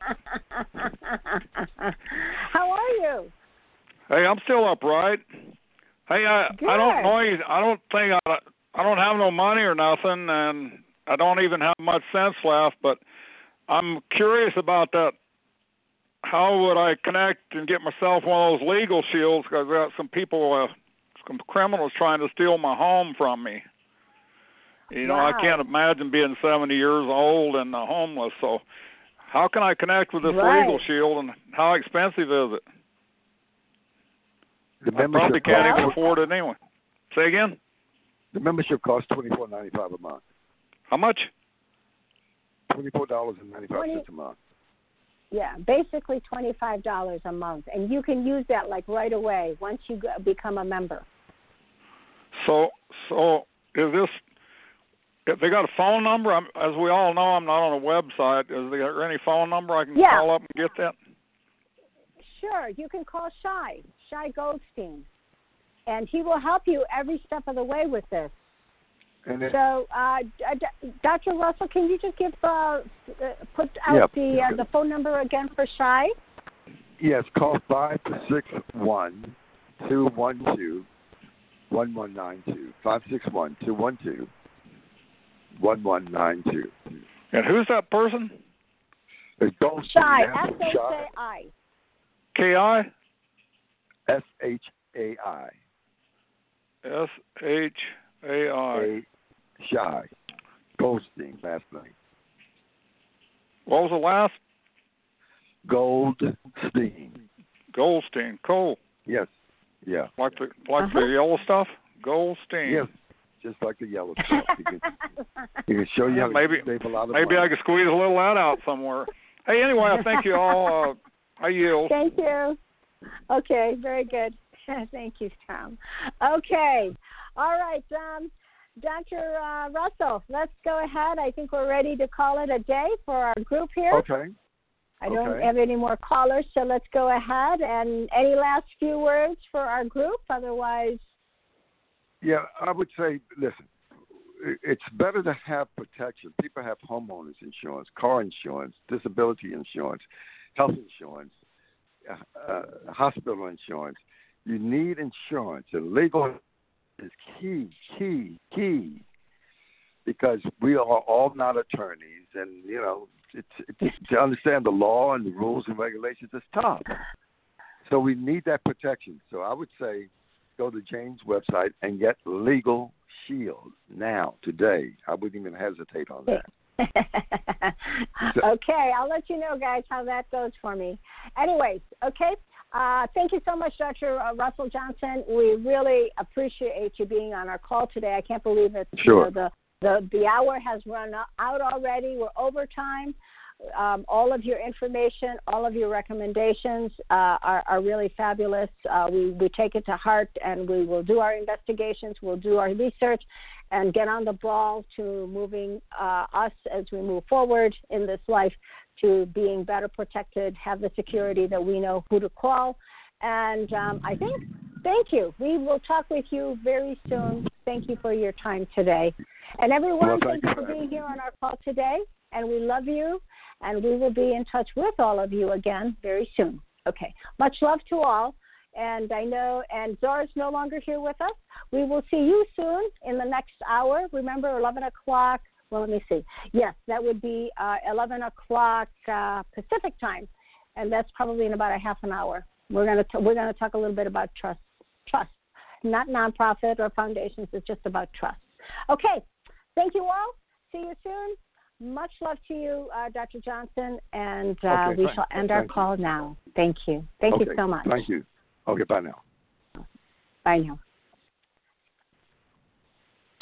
How are you? Hey, I'm still upright. Hey, I Good. I don't know. you- I don't think I I don't have no money or nothing, and I don't even have much sense left. But I'm curious about that. How would I connect and get myself one of those legal shields? Because I got some people, uh, some criminals trying to steal my home from me. You know, Wow. I can't imagine being seventy years old and uh, homeless. So, how can I connect with this Right. legal shield, and how expensive is it? The I probably membership can't costs, even afford it anyway. Say again? the membership costs twenty four ninety five a month. How much? Twenty four dollars and ninety five cents a month. Yeah, basically twenty-five dollars a month. And you can use that like right away once you go, become a member. So, so is this? If they got a phone number, I'm, as we all know, I'm not on a website. Is there any phone number I can Yeah. call up and get that? Sure, you can call Shy, Shy Goldstein, and he will help you every step of the way with this. And then, So, uh, D- Doctor Russell, can you just give uh, uh, put out Yep. the uh, the phone number again for Shy? yes, call five six one two one two one one nine two. Five six one two one two one one nine two. And who's that person? It's Goldstein. Shy, Yeah, S H Shy. A I. K I S H A I. S H A I. A Shy. Goldstein, last name. What was the last? Goldstein. Goldstein. Cole. Yes. Yeah. Like the like Uh-huh. the yellow stuff. Goldstein. Yes. just like the yellow stuff. He can, he can show you how maybe, to save a lot of maybe money. I could squeeze a little of that out somewhere. Hey, anyway, I thank you all. Uh, I yield. Thank you. Okay, very good. Thank you, Tom. Okay. All right, um, Doctor Uh, Russell, let's go ahead. I think we're ready to call it a day for our group here. Okay. I don't okay. have any more callers, so let's go ahead. And any last few words for our group? Otherwise. Yeah, I would say, listen, it's better to have protection. People have homeowners insurance, car insurance, disability insurance, health insurance, uh, hospital insurance. You need insurance, and legal is key, key, key, because we are all not attorneys, and you know, it's, it's, to understand the law and the rules and regulations is tough. So we need that protection. So I would say, go to Jane's website and get Legal Shield now, today. I wouldn't even hesitate on that. Okay, I'll let you know, guys, how that goes for me. Anyways, okay. Uh, thank you so much, Doctor Russell Johnson. We really appreciate you being on our call today. I can't believe it. Sure. You know, the, the, the hour has run out already. We're over time. Um, all of your information, all of your recommendations uh, are, are really fabulous. Uh, we, we take it to heart, and we will do our investigations. We'll do our research and get on the ball to moving uh, us as we move forward in this life to being better protected, have the security that we know who to call. And um, I think, thank you. We will talk with you very soon. Thank you for your time today. And everyone, well, thank, thank you for being here on our call today. And we love you. And we will be in touch with all of you again very soon. Okay. Much love to all. And I know, and Zora's no longer here with us. We will see you soon in the next hour. Remember, eleven o'clock. Well, let me see. Yes, that would be uh, eleven o'clock uh, Pacific time, and that's probably in about a half an hour. We're gonna t- we're gonna talk a little bit about trust, trust, not nonprofit or foundations. It's just about trust. Okay. Thank you all. See you soon. Much love to you, uh, Doctor Johnson, and uh, okay, we thanks. shall end our Thank call you. now. Thank you. Thank okay. you so much. Thank you. Okay, bye now. Bye now.